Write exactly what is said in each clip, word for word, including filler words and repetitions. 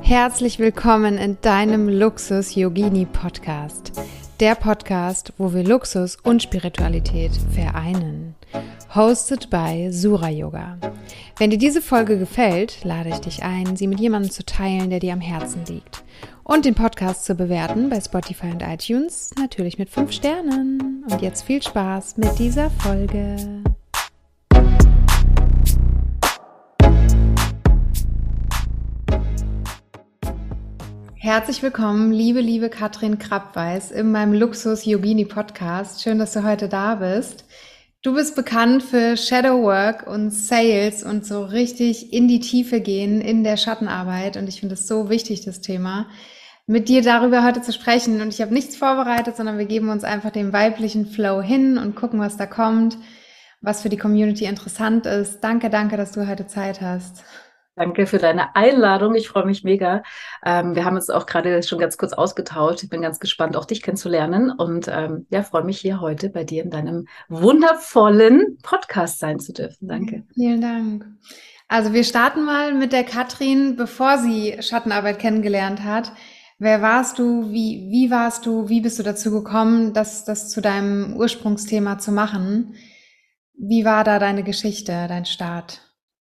Herzlich willkommen in deinem Luxus-Yogini-Podcast. Der Podcast, wo wir Luxus und Spiritualität vereinen. Hosted by Sura Yoga. Wenn dir diese Folge gefällt, lade ich dich ein, sie mit jemandem zu teilen, der dir am Herzen liegt. Und den Podcast zu bewerten bei Spotify und iTunes, natürlich mit fünf Sternen. Und jetzt viel Spaß mit dieser Folge. Herzlich willkommen, liebe, liebe Katrin Krappweis in meinem Luxus-Yogini-Podcast. Schön, dass du heute da bist. Du bist bekannt für Shadowwork und Sales und so richtig in die Tiefe gehen in der Schattenarbeit. Und ich finde es so wichtig, das Thema, mit dir darüber heute zu sprechen. Und ich habe nichts vorbereitet, sondern wir geben uns einfach dem weiblichen Flow hin und gucken, was da kommt, was für die Community interessant ist. Danke, danke, dass du heute Zeit hast. Danke für deine Einladung. Ich freue mich mega. Ähm, wir haben uns auch gerade schon ganz kurz ausgetauscht. Ich bin ganz gespannt, auch dich kennenzulernen. Und ähm, ja, freue mich hier heute bei dir in deinem wundervollen Podcast sein zu dürfen. Danke. Vielen Dank. Also wir starten mal mit der Katrin, bevor sie Schattenarbeit kennengelernt hat. Wer warst du? Wie, wie warst du? Wie bist du dazu gekommen, das, das zu deinem Ursprungsthema zu machen? Wie war da deine Geschichte, dein Start?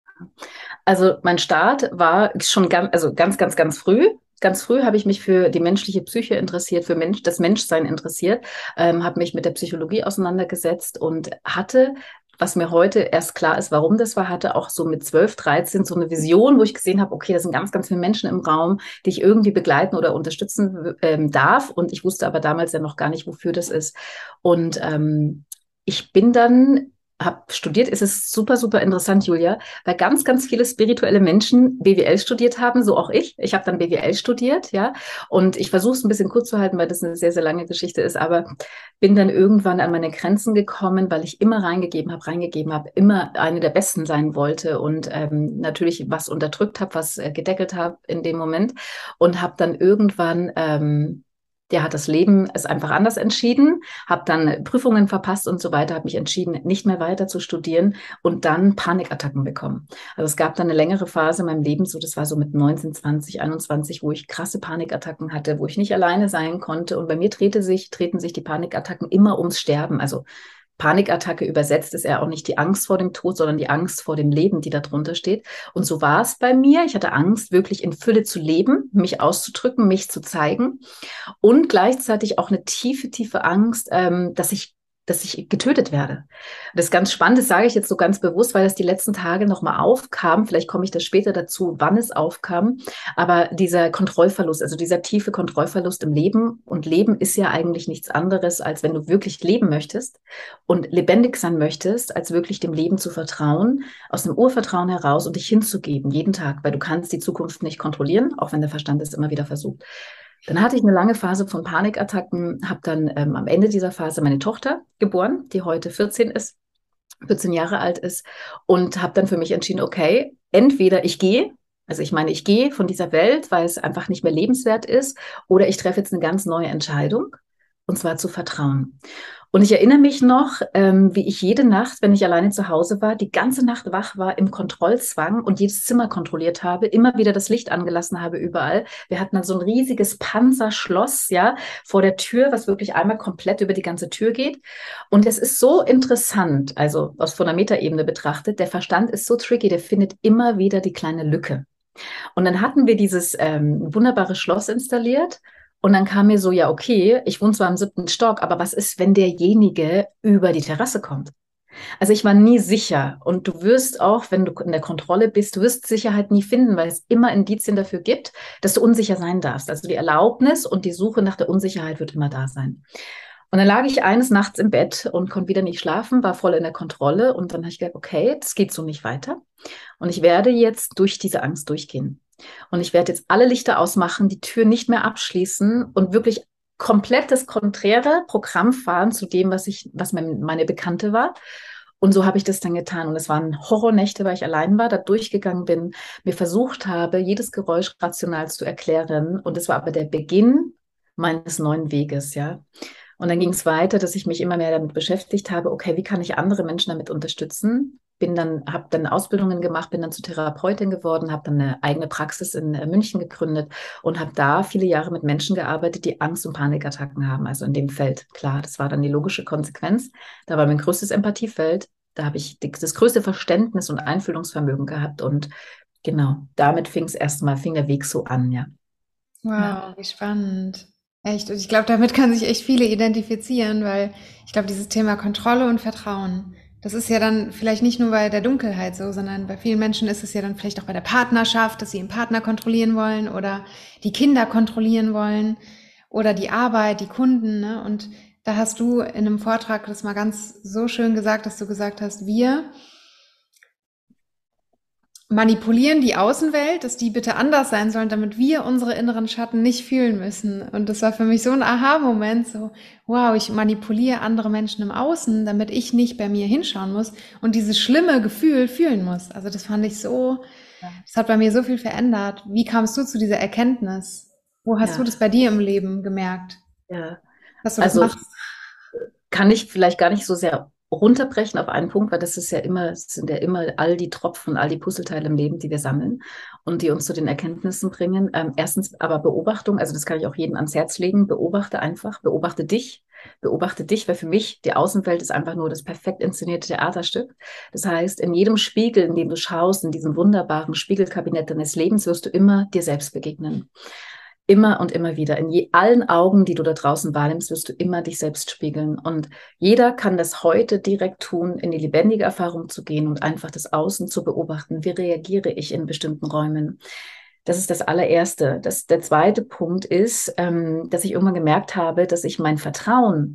Also mein Start war schon ganz, also ganz, ganz, ganz früh. Ganz früh habe ich mich für die menschliche Psyche interessiert, für Mensch, das Menschsein interessiert, ähm, habe mich mit der Psychologie auseinandergesetzt und hatte, was mir heute erst klar ist, warum das war, hatte auch so mit zwölf, dreizehn so eine Vision, wo ich gesehen habe, okay, da sind ganz, ganz viele Menschen im Raum, die ich irgendwie begleiten oder unterstützen ähm, darf. Und ich wusste aber damals ja noch gar nicht, wofür das ist. Und ähm, ich bin dann habe studiert, es ist super, super interessant, Julia, weil ganz, ganz viele spirituelle Menschen B W L studiert haben, so auch ich. Ich habe dann B W L studiert, ja, und ich versuche es ein bisschen kurz zu halten, weil das eine sehr, sehr lange Geschichte ist, aber bin dann irgendwann an meine Grenzen gekommen, weil ich immer reingegeben habe, reingegeben habe, immer eine der Besten sein wollte und ähm, natürlich was unterdrückt habe, was äh, gedeckelt habe in dem Moment und habe dann irgendwann ähm, Der hat das Leben es einfach anders entschieden, habe dann Prüfungen verpasst und so weiter, habe mich entschieden, nicht mehr weiter zu studieren und dann Panikattacken bekommen. Also es gab dann eine längere Phase in meinem Leben, so das war so mit neunzehn, zwanzig, einundzwanzig, wo ich krasse Panikattacken hatte, wo ich nicht alleine sein konnte. Und bei mir trete sich, treten sich die Panikattacken immer ums Sterben. Also Panikattacke übersetzt ist ja auch nicht die Angst vor dem Tod, sondern die Angst vor dem Leben, die da drunter steht. Und so war es bei mir. Ich hatte Angst, wirklich in Fülle zu leben, mich auszudrücken, mich zu zeigen und gleichzeitig auch eine tiefe, tiefe Angst, ähm, dass ich dass ich getötet werde. Das ist ganz spannend, das sage ich jetzt so ganz bewusst, weil das die letzten Tage nochmal aufkam. Vielleicht komme ich da später dazu, wann es aufkam. Aber dieser Kontrollverlust, also dieser tiefe Kontrollverlust im Leben. Und Leben ist ja eigentlich nichts anderes, als wenn du wirklich leben möchtest und lebendig sein möchtest, als wirklich dem Leben zu vertrauen, aus dem Urvertrauen heraus und dich hinzugeben, jeden Tag, weil du kannst die Zukunft nicht kontrollieren, auch wenn der Verstand es immer wieder versucht. Dann hatte ich eine lange Phase von Panikattacken, habe dann ähm, am Ende dieser Phase meine Tochter geboren, die heute vierzehn ist, vierzehn Jahre alt ist und habe dann für mich entschieden, okay, entweder ich gehe, also ich meine, ich gehe von dieser Welt, weil es einfach nicht mehr lebenswert ist, oder ich treffe jetzt eine ganz neue Entscheidung, und zwar zu vertrauen. Und ich erinnere mich noch, ähm, wie ich jede Nacht, wenn ich alleine zu Hause war, die ganze Nacht wach war im Kontrollzwang und jedes Zimmer kontrolliert habe, immer wieder das Licht angelassen habe überall. Wir hatten dann so ein riesiges Panzerschloss, ja, vor der Tür, was wirklich einmal komplett über die ganze Tür geht. Und es ist so interessant, also aus von der Metaebene betrachtet, der Verstand ist so tricky, der findet immer wieder die kleine Lücke. Und dann hatten wir dieses ähm, wunderbare Schloss installiert. Und dann kam mir so, ja, okay, ich wohne zwar im siebten Stock, aber was ist, wenn derjenige über die Terrasse kommt? Also ich war nie sicher. Und du wirst auch, wenn du in der Kontrolle bist, du wirst Sicherheit nie finden, weil es immer Indizien dafür gibt, dass du unsicher sein darfst. Also die Erlaubnis und die Suche nach der Unsicherheit wird immer da sein. Und dann lag ich eines Nachts im Bett und konnte wieder nicht schlafen, war voll in der Kontrolle. Und dann habe ich gedacht, okay, das geht so nicht weiter. Und ich werde jetzt durch diese Angst durchgehen. Und ich werde jetzt alle Lichter ausmachen, die Tür nicht mehr abschließen und wirklich komplett das konträre Programm fahren zu dem, was ich, was meine Bekannte war. Und so habe ich das dann getan. Und es waren Horrornächte, weil ich allein war, da durchgegangen bin, mir versucht habe, jedes Geräusch rational zu erklären. Und es war aber der Beginn meines neuen Weges, ja. Und dann ging es weiter, dass ich mich immer mehr damit beschäftigt habe, okay, wie kann ich andere Menschen damit unterstützen? bin dann, habe dann Ausbildungen gemacht, bin dann zur Therapeutin geworden, habe dann eine eigene Praxis in äh, München gegründet und habe da viele Jahre mit Menschen gearbeitet, die Angst- und Panikattacken haben. Also in dem Feld, klar, das war dann die logische Konsequenz. Da war mein größtes Empathiefeld. Da habe ich die, das größte Verständnis und Einfühlungsvermögen gehabt. Und genau, damit fing es erstmal, fing der Weg so an, ja. Ja, Wow, wie spannend. Echt. Und ich glaube, damit können sich echt viele identifizieren, weil ich glaube, dieses Thema Kontrolle und Vertrauen, das ist ja dann vielleicht nicht nur bei der Dunkelheit so, sondern bei vielen Menschen ist es ja dann vielleicht auch bei der Partnerschaft, dass sie ihren Partner kontrollieren wollen oder die Kinder kontrollieren wollen oder die Arbeit, die Kunden, ne? Und da hast du in einem Vortrag das mal ganz so schön gesagt, dass du gesagt hast, wir manipulieren die Außenwelt, dass die bitte anders sein sollen, damit wir unsere inneren Schatten nicht fühlen müssen. Und das war für mich so ein Aha-Moment, so, wow, ich manipuliere andere Menschen im Außen, damit ich nicht bei mir hinschauen muss und dieses schlimme Gefühl fühlen muss. Also das fand ich so, das hat bei mir so viel verändert. Wie kamst du zu dieser Erkenntnis? Wo hast du ja, das bei dir im Leben gemerkt, ja. dass du das Also machst? kann ich vielleicht gar nicht so sehr runterbrechen auf einen Punkt, weil das ist ja immer, es sind ja immer all die Tropfen, all die Puzzleteile im Leben, die wir sammeln und die uns zu den Erkenntnissen bringen. Ähm, erstens aber Beobachtung, also das kann ich auch jedem ans Herz legen, beobachte einfach, beobachte dich, beobachte dich, weil für mich die Außenwelt ist einfach nur das perfekt inszenierte Theaterstück. Das heißt, in jedem Spiegel, in dem du schaust, in diesem wunderbaren Spiegelkabinett deines Lebens, wirst du immer dir selbst begegnen. Immer und immer wieder. In je, allen Augen, die du da draußen wahrnimmst, wirst du immer dich selbst spiegeln. Und jeder kann das heute direkt tun, in die lebendige Erfahrung zu gehen und einfach das Außen zu beobachten. Wie reagiere ich in bestimmten Räumen? Das ist das allererste. Das, der zweite Punkt ist, ähm, dass ich irgendwann gemerkt habe, dass ich mein Vertrauen,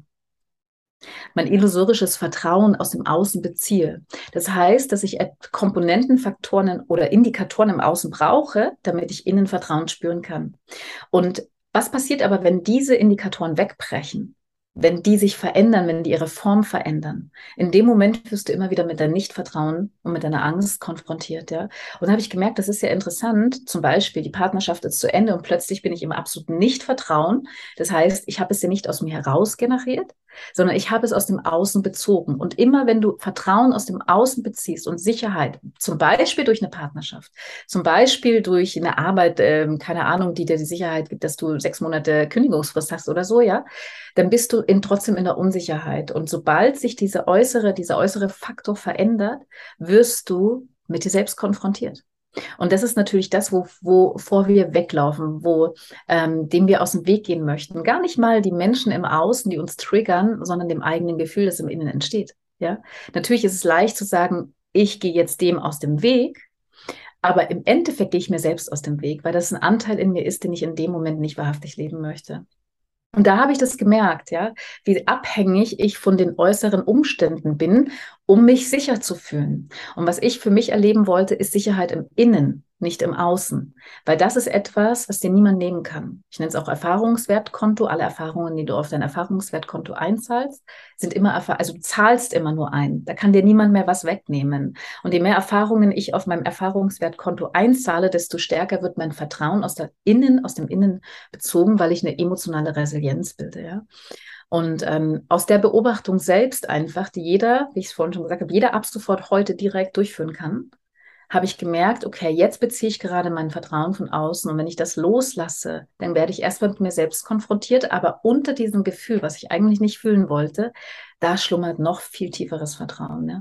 mein illusorisches Vertrauen aus dem Außen beziehe. Das heißt, dass ich Komponenten, Faktoren oder Indikatoren im Außen brauche, damit ich innen Vertrauen spüren kann. Und was passiert aber, wenn diese Indikatoren wegbrechen? Wenn die sich verändern, wenn die ihre Form verändern? In dem Moment wirst du immer wieder mit deinem Nichtvertrauen und mit deiner Angst konfrontiert, ja. Und da habe ich gemerkt, das ist ja interessant. Zum Beispiel, die Partnerschaft ist zu Ende und plötzlich bin ich im absoluten Nichtvertrauen. Das heißt, ich habe es ja nicht aus mir heraus generiert, sondern ich habe es aus dem Außen bezogen. Und immer wenn du Vertrauen aus dem Außen beziehst und Sicherheit, zum Beispiel durch eine Partnerschaft, zum Beispiel durch eine Arbeit, ähm, keine Ahnung, die dir die Sicherheit gibt, dass du sechs Monate Kündigungsfrist hast oder so, ja, dann bist du in, trotzdem in der Unsicherheit. Und sobald sich diese äußere, dieser äußere Faktor verändert, wirst du mit dir selbst konfrontiert. Und das ist natürlich das, wo, wovor wir weglaufen, wo, ähm, dem wir aus dem Weg gehen möchten. Gar nicht mal die Menschen im Außen, die uns triggern, sondern dem eigenen Gefühl, das im Innen entsteht. Ja, natürlich ist es leicht zu sagen, ich gehe jetzt dem aus dem Weg, aber im Endeffekt gehe ich mir selbst aus dem Weg, weil das ein Anteil in mir ist, den ich in dem Moment nicht wahrhaftig leben möchte. Und da habe ich das gemerkt, ja, wie abhängig ich von den äußeren Umständen bin, um mich sicher zu fühlen. Und was ich für mich erleben wollte, ist Sicherheit im Innen, nicht im Außen. Weil das ist etwas, was dir niemand nehmen kann. Ich nenne es auch Erfahrungswertkonto. Alle Erfahrungen, die du auf dein Erfahrungswertkonto einzahlst, sind immer, also du zahlst immer nur ein. Da kann dir niemand mehr was wegnehmen. Und je mehr Erfahrungen ich auf meinem Erfahrungswertkonto einzahle, desto stärker wird mein Vertrauen aus der Innen, aus dem Innen bezogen, weil ich eine emotionale Resilienz bilde, ja. Und ähm, aus der Beobachtung selbst einfach, die jeder, wie ich es vorhin schon gesagt habe, jeder ab sofort heute direkt durchführen kann, habe ich gemerkt, okay, jetzt beziehe ich gerade mein Vertrauen von außen und wenn ich das loslasse, dann werde ich erstmal mit mir selbst konfrontiert, aber unter diesem Gefühl, was ich eigentlich nicht fühlen wollte, da schlummert noch viel tieferes Vertrauen, ne?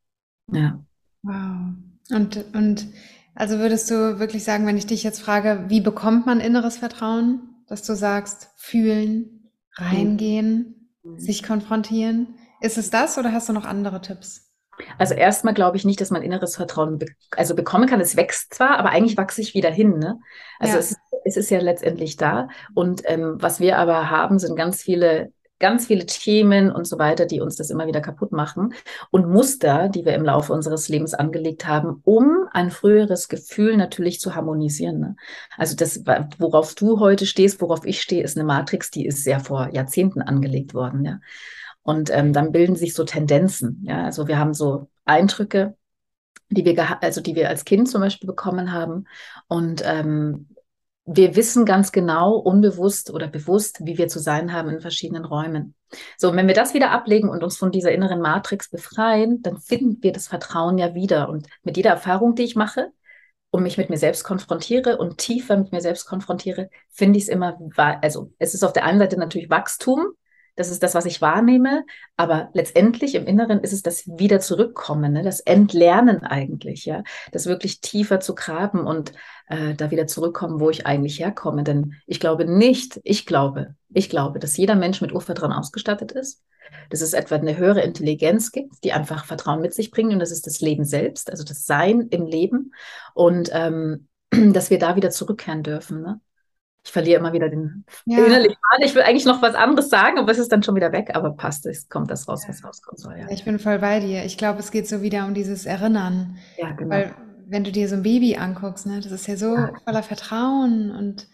Ja. Wow. Und, und also würdest du wirklich sagen, wenn ich dich jetzt frage, wie bekommt man inneres Vertrauen, dass du sagst, fühlen, reingehen, Mhm. sich konfrontieren? Ist es das oder hast du noch andere Tipps? Also erstmal glaube ich nicht, dass man inneres Vertrauen be also bekommen kann. Es wächst zwar, aber eigentlich wachse ich wieder hin. Ne? Also Ja, es, es ist ja letztendlich da. Und ähm, was wir aber haben, sind ganz viele, ganz viele Themen und so weiter, die uns das immer wieder kaputt machen. Und Muster, die wir im Laufe unseres Lebens angelegt haben, um ein früheres Gefühl natürlich zu harmonisieren. Ne? Also das, worauf du heute stehst, worauf ich stehe, ist eine Matrix, die ist sehr vor Jahrzehnten angelegt worden. Ja? Und ähm, dann bilden sich so Tendenzen. Ja, also wir haben so Eindrücke, die wir, also die wir als Kind zum Beispiel bekommen haben. Und ähm, wir wissen ganz genau, unbewusst oder bewusst, wie wir zu sein haben in verschiedenen Räumen. So, und wenn wir das wieder ablegen und uns von dieser inneren Matrix befreien, dann finden wir das Vertrauen ja wieder. Und mit jeder Erfahrung, die ich mache und mich mit mir selbst konfrontiere und tiefer mit mir selbst konfrontiere, finde ich es immer, also es ist auf der einen Seite natürlich Wachstum, das ist das, was ich wahrnehme, aber letztendlich im Inneren ist es das wieder zurückkommen, ne? Das Entlernen eigentlich, ja, das wirklich tiefer zu graben und äh, da wieder zurückkommen, wo ich eigentlich herkomme. Denn ich glaube nicht, ich glaube, ich glaube, dass jeder Mensch mit Urvertrauen ausgestattet ist, dass es etwa eine höhere Intelligenz gibt, die einfach Vertrauen mit sich bringt und das ist das Leben selbst, also das Sein im Leben und ähm, dass wir da wieder zurückkehren dürfen, ne? Ich verliere immer wieder den Ja, innerlichen Faden. Ich will eigentlich noch was anderes sagen, aber es ist dann schon wieder weg. Aber passt, es kommt das raus, was rauskommen soll. Ja, ich bin voll bei dir. Ich glaube, es geht so wieder um dieses Erinnern. ja, genau. Weil wenn du dir so ein Baby anguckst, ne, das ist ja so Ja, voller Vertrauen und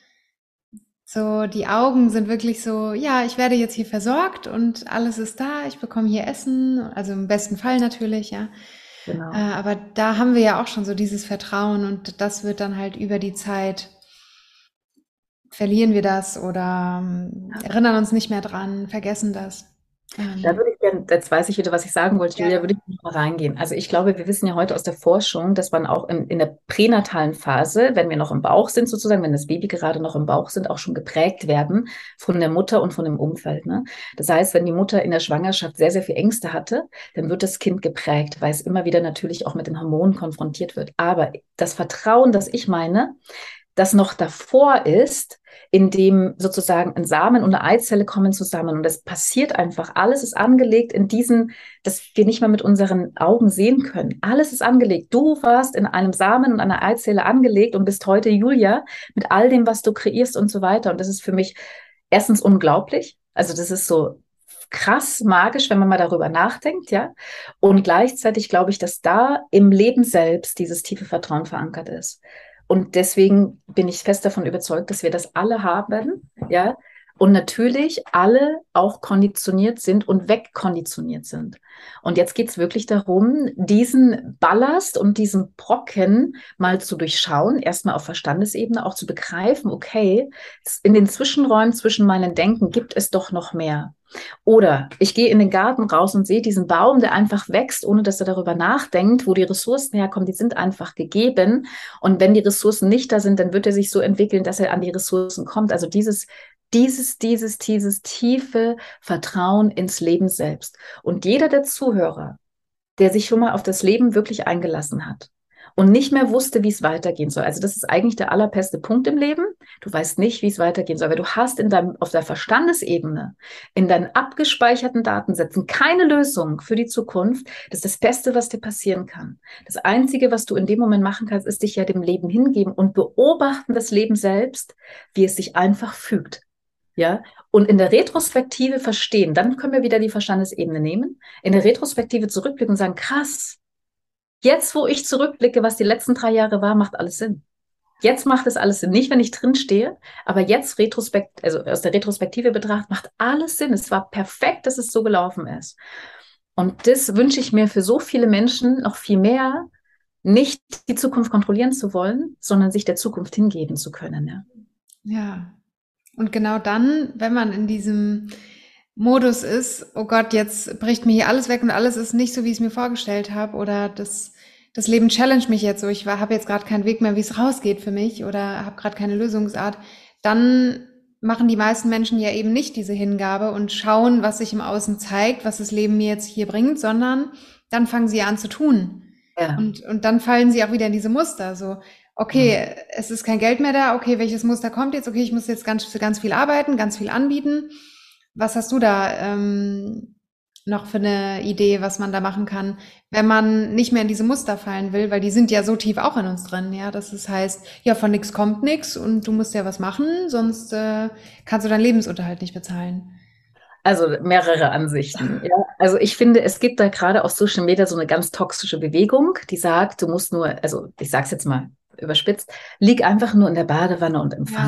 so, die Augen sind wirklich so, ja, ich werde jetzt hier versorgt und alles ist da, ich bekomme hier Essen, also im besten Fall natürlich, ja. Äh, genau. aber da haben wir ja auch schon so dieses Vertrauen und das wird dann halt über die Zeit, verlieren wir das oder ähm, erinnern uns nicht mehr dran, vergessen das. Da Ähm, würde ich gerne, jetzt weiß ich wieder, was ich sagen wollte, ja, Julia, würde ich noch mal reingehen. Also ich glaube, wir wissen ja heute aus der Forschung, dass man auch in, in der pränatalen Phase, wenn wir noch im Bauch sind sozusagen, wenn das Baby gerade noch im Bauch sind, auch schon geprägt werden von der Mutter und von dem Umfeld. Ne? Das heißt, wenn die Mutter in der Schwangerschaft sehr, sehr viel Ängste hatte, dann wird das Kind geprägt, weil es immer wieder natürlich auch mit den Hormonen konfrontiert wird. Aber das Vertrauen, das ich meine, das noch davor ist, in dem sozusagen ein Samen und eine Eizelle kommen zusammen und das passiert einfach. Alles ist angelegt in diesen, dass wir nicht mal mit unseren Augen sehen können. Alles ist angelegt. Du warst in einem Samen und einer Eizelle angelegt und bist heute Julia mit all dem, was du kreierst und so weiter. Und das ist für mich erstens unglaublich. Also das ist so krass magisch, wenn man mal darüber nachdenkt, ja. Und gleichzeitig glaube ich, dass da im Leben selbst dieses tiefe Vertrauen verankert ist. Und deswegen bin ich fest davon überzeugt, dass wir das alle haben, ja. Und natürlich alle auch konditioniert sind und wegkonditioniert sind. Und jetzt geht es wirklich darum, diesen Ballast und diesen Brocken mal zu durchschauen, erstmal auf Verstandesebene auch zu begreifen, okay, in den Zwischenräumen zwischen meinen Denken gibt es doch noch mehr. Oder ich gehe in den Garten raus und sehe diesen Baum, der einfach wächst, ohne dass er darüber nachdenkt, wo die Ressourcen herkommen. Die sind einfach gegeben. Und wenn die Ressourcen nicht da sind, dann wird er sich so entwickeln, dass er an die Ressourcen kommt. Also dieses, dieses, dieses, dieses tiefe Vertrauen ins Leben selbst. Und jeder der Zuhörer, der sich schon mal auf das Leben wirklich eingelassen hat und nicht mehr wusste, wie es weitergehen soll. Also das ist eigentlich der allerbeste Punkt im Leben. Du weißt nicht, wie es weitergehen soll, weil du hast in deinem, auf der Verstandesebene, in deinen abgespeicherten Datensätzen keine Lösung für die Zukunft. Das ist das Beste, was dir passieren kann. Das Einzige, was du in dem Moment machen kannst, ist dich ja dem Leben hingeben und beobachten das Leben selbst, wie es sich einfach fügt. Ja, und in der Retrospektive verstehen, dann können wir wieder die Verstandesebene nehmen, in der Retrospektive zurückblicken und sagen, krass, jetzt, wo ich zurückblicke, was die letzten drei Jahre war, macht alles Sinn. Jetzt macht es alles Sinn. Nicht, wenn ich drin stehe, aber jetzt retrospekt, also aus der Retrospektive betrachtet, macht alles Sinn. Es war perfekt, dass es so gelaufen ist. Und das wünsche ich mir für so viele Menschen noch viel mehr, nicht die Zukunft kontrollieren zu wollen, sondern sich der Zukunft hingeben zu können. Ja. ja. Und genau dann, wenn man in diesem Modus ist, oh Gott, jetzt bricht mir hier alles weg und alles ist nicht so, wie ich es mir vorgestellt habe oder das, das Leben challenge mich jetzt so, ich habe jetzt gerade keinen Weg mehr, wie es rausgeht für mich oder habe gerade keine Lösungsart, dann machen die meisten Menschen ja eben nicht diese Hingabe und schauen, was sich im Außen zeigt, was das Leben mir jetzt hier bringt, sondern dann fangen sie an zu tun. Ja. Und, und dann fallen sie auch wieder in diese Muster, so, okay, es ist kein Geld mehr da, okay, welches Muster kommt jetzt? Okay, ich muss jetzt ganz, für ganz viel arbeiten, ganz viel anbieten. Was hast du da ähm, noch für eine Idee, was man da machen kann, wenn man nicht mehr in diese Muster fallen will, weil die sind ja so tief auch in uns drin, ja, dass es heißt, ja, von nix kommt nix und du musst ja was machen, sonst äh, kannst du deinen Lebensunterhalt nicht bezahlen. Also mehrere Ansichten. Ja. Also ich finde, es gibt da gerade auf Social Media so eine ganz toxische Bewegung, die sagt, du musst nur, also ich sage es jetzt mal überspitzt, lieg einfach nur in der Badewanne und empfange. Ja,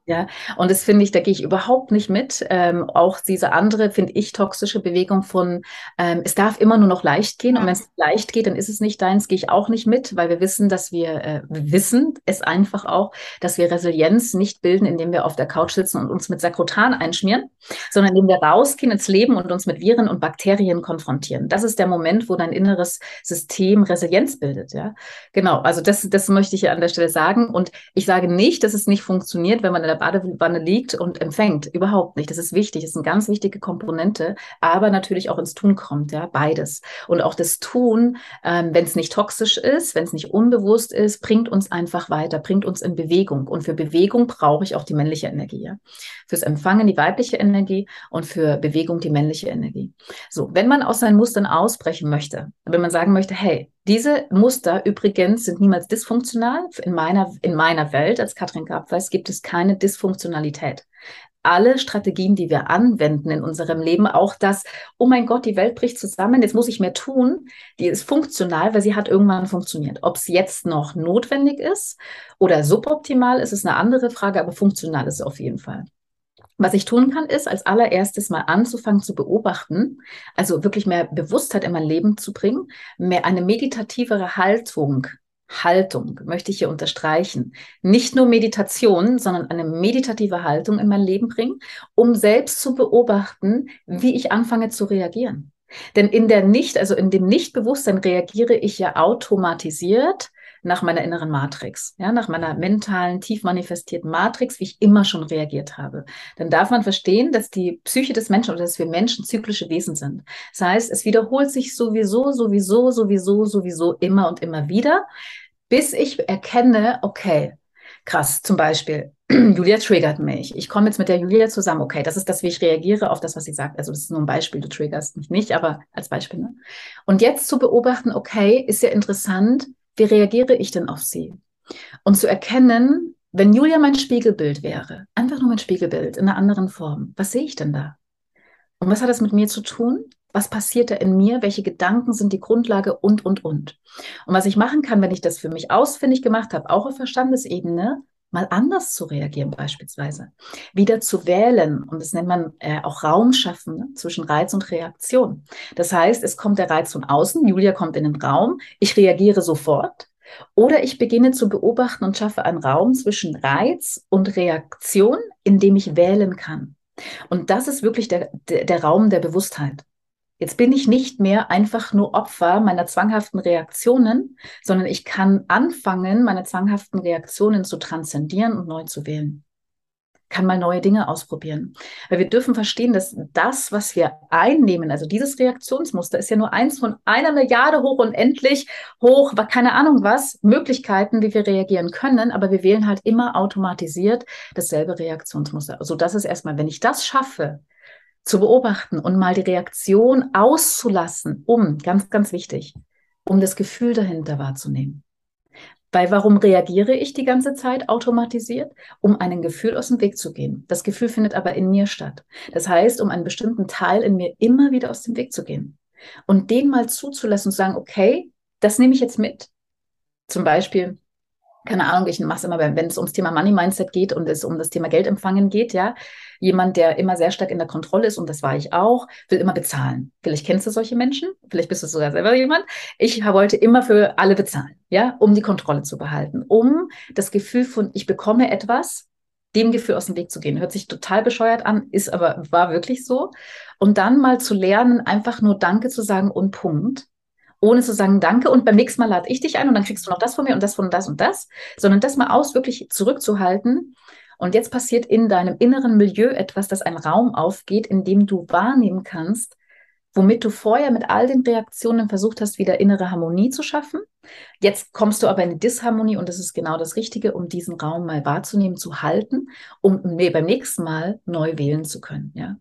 Ja, und das finde ich, da gehe ich überhaupt nicht mit. Ähm, auch diese andere, finde ich, toxische Bewegung von, ähm, es darf immer nur noch leicht gehen. Und Ja. wenn es leicht geht, dann ist es nicht deins, gehe ich auch nicht mit, weil wir wissen, dass wir, äh, wir wissen es einfach auch, dass wir Resilienz nicht bilden, indem wir auf der Couch sitzen und uns mit Sakrotan einschmieren, sondern indem wir rausgehen ins Leben und uns mit Viren und Bakterien konfrontieren. Das ist der Moment, wo dein inneres System Resilienz bildet. Ja, genau. Also das, das möchte ich hier an der Stelle sagen. Und ich sage nicht, dass es nicht funktioniert, wenn man in der Badewanne liegt und empfängt. Überhaupt nicht. Das ist wichtig. Das ist eine ganz wichtige Komponente, aber natürlich auch ins Tun kommt, ja, beides. Und auch das Tun, ähm, wenn es nicht toxisch ist, wenn es nicht unbewusst ist, bringt uns einfach weiter, bringt uns in Bewegung. Und für Bewegung brauche ich auch die männliche Energie, ja. Fürs Empfangen die weibliche Energie und für Bewegung die männliche Energie. So, wenn man aus seinen Mustern ausbrechen möchte, wenn man sagen möchte, hey, diese Muster übrigens sind niemals dysfunktional. In meiner, in meiner Welt als Katrin Grabweis gibt es keine Dysfunktionalität. Alle Strategien, die wir anwenden in unserem Leben, auch das, oh mein Gott, die Welt bricht zusammen, jetzt muss ich mehr tun, die ist funktional, weil sie hat irgendwann funktioniert. Ob es jetzt noch notwendig ist oder suboptimal ist, ist eine andere Frage, aber funktional ist es auf jeden Fall. Was ich tun kann, ist als allererstes mal anzufangen zu beobachten, also wirklich mehr Bewusstheit in mein Leben zu bringen, mehr eine meditativere Haltung. Haltung möchte ich hier unterstreichen. Nicht nur Meditation, sondern eine meditative Haltung in mein Leben bringen, um selbst zu beobachten, wie ich anfange zu reagieren. Denn in der Nicht, also in dem Nichtbewusstsein reagiere ich ja automatisiert nach meiner inneren Matrix, ja, nach meiner mentalen, tief manifestierten Matrix, wie ich immer schon reagiert habe. Dann darf man verstehen, dass die Psyche des Menschen oder dass wir Menschen zyklische Wesen sind. Das heißt, es wiederholt sich sowieso, sowieso, sowieso, sowieso immer und immer wieder, bis ich erkenne, okay, krass, zum Beispiel, Julia triggert mich. Ich komme jetzt mit der Julia zusammen. Okay, das ist das, wie ich reagiere auf das, was sie sagt. Also das ist nur ein Beispiel, du triggerst mich nicht, aber als Beispiel. Ne? Und jetzt zu beobachten, okay, ist ja interessant, wie reagiere ich denn auf sie? Und zu erkennen, wenn Julia mein Spiegelbild wäre, einfach nur mein Spiegelbild in einer anderen Form, was sehe ich denn da? Und was hat das mit mir zu tun? Was passiert da in mir? Welche Gedanken sind die Grundlage? Und, und, und. Und was ich machen kann, wenn ich das für mich ausfindig gemacht habe, auch auf Verstandesebene, mal anders zu reagieren beispielsweise. Wieder zu wählen. Und das nennt man äh, auch Raum schaffen, ne? Zwischen Reiz und Reaktion. Das heißt, es kommt der Reiz von außen, Julia kommt in den Raum, ich reagiere sofort. Oder ich beginne zu beobachten und schaffe einen Raum zwischen Reiz und Reaktion, in dem ich wählen kann. Und das ist wirklich der, der, der Raum der Bewusstheit. Jetzt bin ich nicht mehr einfach nur Opfer meiner zwanghaften Reaktionen, sondern ich kann anfangen, meine zwanghaften Reaktionen zu transzendieren und neu zu wählen. Kann mal neue Dinge ausprobieren. Weil wir dürfen verstehen, dass das, was wir einnehmen, also dieses Reaktionsmuster, ist ja nur eins von einer Milliarde hoch unendlich hoch, keine Ahnung was, Möglichkeiten, wie wir reagieren können, aber wir wählen halt immer automatisiert dasselbe Reaktionsmuster. Also das ist erstmal, wenn ich das schaffe, zu beobachten und mal die Reaktion auszulassen, um, ganz, ganz wichtig, um das Gefühl dahinter wahrzunehmen. Weil warum reagiere ich die ganze Zeit automatisiert? Um einem Gefühl aus dem Weg zu gehen. Das Gefühl findet aber in mir statt. Das heißt, um einen bestimmten Teil in mir immer wieder aus dem Weg zu gehen. Und den mal zuzulassen und zu sagen, okay, das nehme ich jetzt mit. Zum Beispiel, keine Ahnung, ich mache es immer, wenn es ums Thema Money Mindset geht und es um das Thema Geld empfangen geht, ja. Jemand, der immer sehr stark in der Kontrolle ist, und das war ich auch, will immer bezahlen. Vielleicht kennst du solche Menschen, vielleicht bist du sogar selber jemand. Ich wollte immer für alle bezahlen, ja, um die Kontrolle zu behalten, um das Gefühl von, ich bekomme etwas, dem Gefühl aus dem Weg zu gehen. Hört sich total bescheuert an, ist aber, war wirklich so. Und dann mal zu lernen, einfach nur Danke zu sagen und Punkt. Ohne zu sagen, danke, und beim nächsten Mal lade ich dich ein und dann kriegst du noch das von mir und das von das und das, sondern das mal aus wirklich zurückzuhalten. Und jetzt passiert in deinem inneren Milieu etwas, dass ein Raum aufgeht, in dem du wahrnehmen kannst, womit du vorher mit all den Reaktionen versucht hast, wieder innere Harmonie zu schaffen. Jetzt kommst du aber in die Disharmonie, und das ist genau das Richtige, um diesen Raum mal wahrzunehmen, zu halten, um beim nächsten Mal neu wählen zu können. Ja?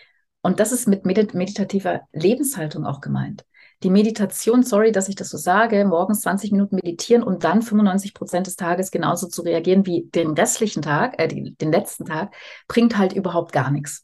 Und das ist mit meditativer Lebenshaltung auch gemeint. Die Meditation, sorry, dass ich das so sage, morgens zwanzig Minuten meditieren und dann fünfundneunzig Prozent des Tages genauso zu reagieren wie den restlichen Tag, äh, die, den letzten Tag, bringt halt überhaupt gar nichts.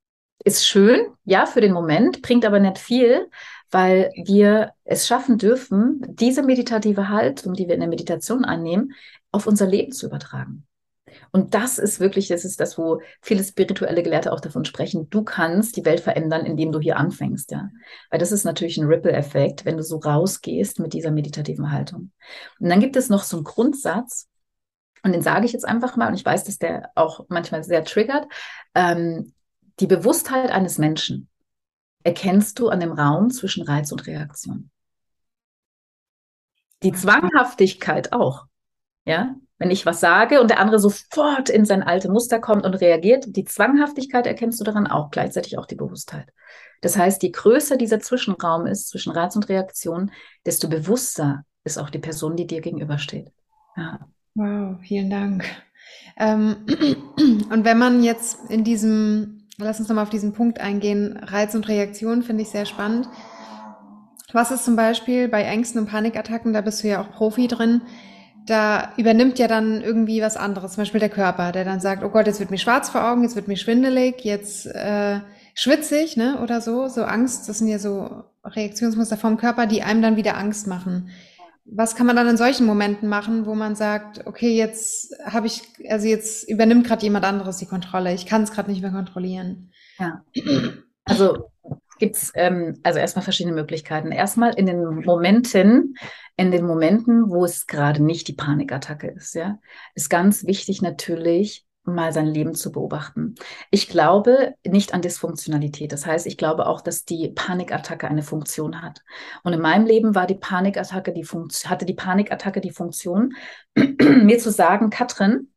Ist schön, ja, für den Moment, bringt aber nicht viel, weil wir es schaffen dürfen, diese meditative Haltung, die wir in der Meditation annehmen, auf unser Leben zu übertragen. Und das ist wirklich, das ist das, wo viele spirituelle Gelehrte auch davon sprechen, du kannst die Welt verändern, indem du hier anfängst, ja. Weil das ist natürlich ein Ripple-Effekt, wenn du so rausgehst mit dieser meditativen Haltung. Und dann gibt es noch so einen Grundsatz, und den sage ich jetzt einfach mal, und ich weiß, dass der auch manchmal sehr triggert. Ähm, die Bewusstheit eines Menschen erkennst du an dem Raum zwischen Reiz und Reaktion. Die Zwanghaftigkeit auch. Ja, wenn ich was sage und der andere sofort in sein alte Muster kommt und reagiert, die Zwanghaftigkeit erkennst du daran auch, gleichzeitig auch die Bewusstheit. Das heißt, je größer dieser Zwischenraum ist zwischen Reiz und Reaktion, desto bewusster ist auch die Person, die dir gegenübersteht. Ja. Wow, vielen Dank. Ähm, und wenn man jetzt in diesem, lass uns nochmal auf diesen Punkt eingehen, Reiz und Reaktion finde ich sehr spannend. Was ist zum Beispiel bei Ängsten und Panikattacken, da bist du ja auch Profi drin, da übernimmt ja dann irgendwie was anderes, zum Beispiel der Körper, der dann sagt, oh Gott, jetzt wird mir schwarz vor Augen, jetzt wird mir schwindelig, jetzt äh, schwitzig, ne, oder so, so Angst, das sind ja so Reaktionsmuster vom Körper, die einem dann wieder Angst machen. Was kann man dann in solchen Momenten machen, wo man sagt, okay, jetzt habe ich, also jetzt übernimmt gerade jemand anderes die Kontrolle, ich kann es gerade nicht mehr kontrollieren. Ja. Also gibt es ähm, also erstmal verschiedene Möglichkeiten. Erstmal in den Momenten, in den Momenten, wo es gerade nicht die Panikattacke ist, ja, ist ganz wichtig natürlich mal sein Leben zu beobachten. Ich glaube nicht an Dysfunktionalität. Das heißt, ich glaube auch, dass die Panikattacke eine Funktion hat. Und in meinem Leben war die Panikattacke die Funktion, hatte die Panikattacke die Funktion, mir zu sagen, Katrin,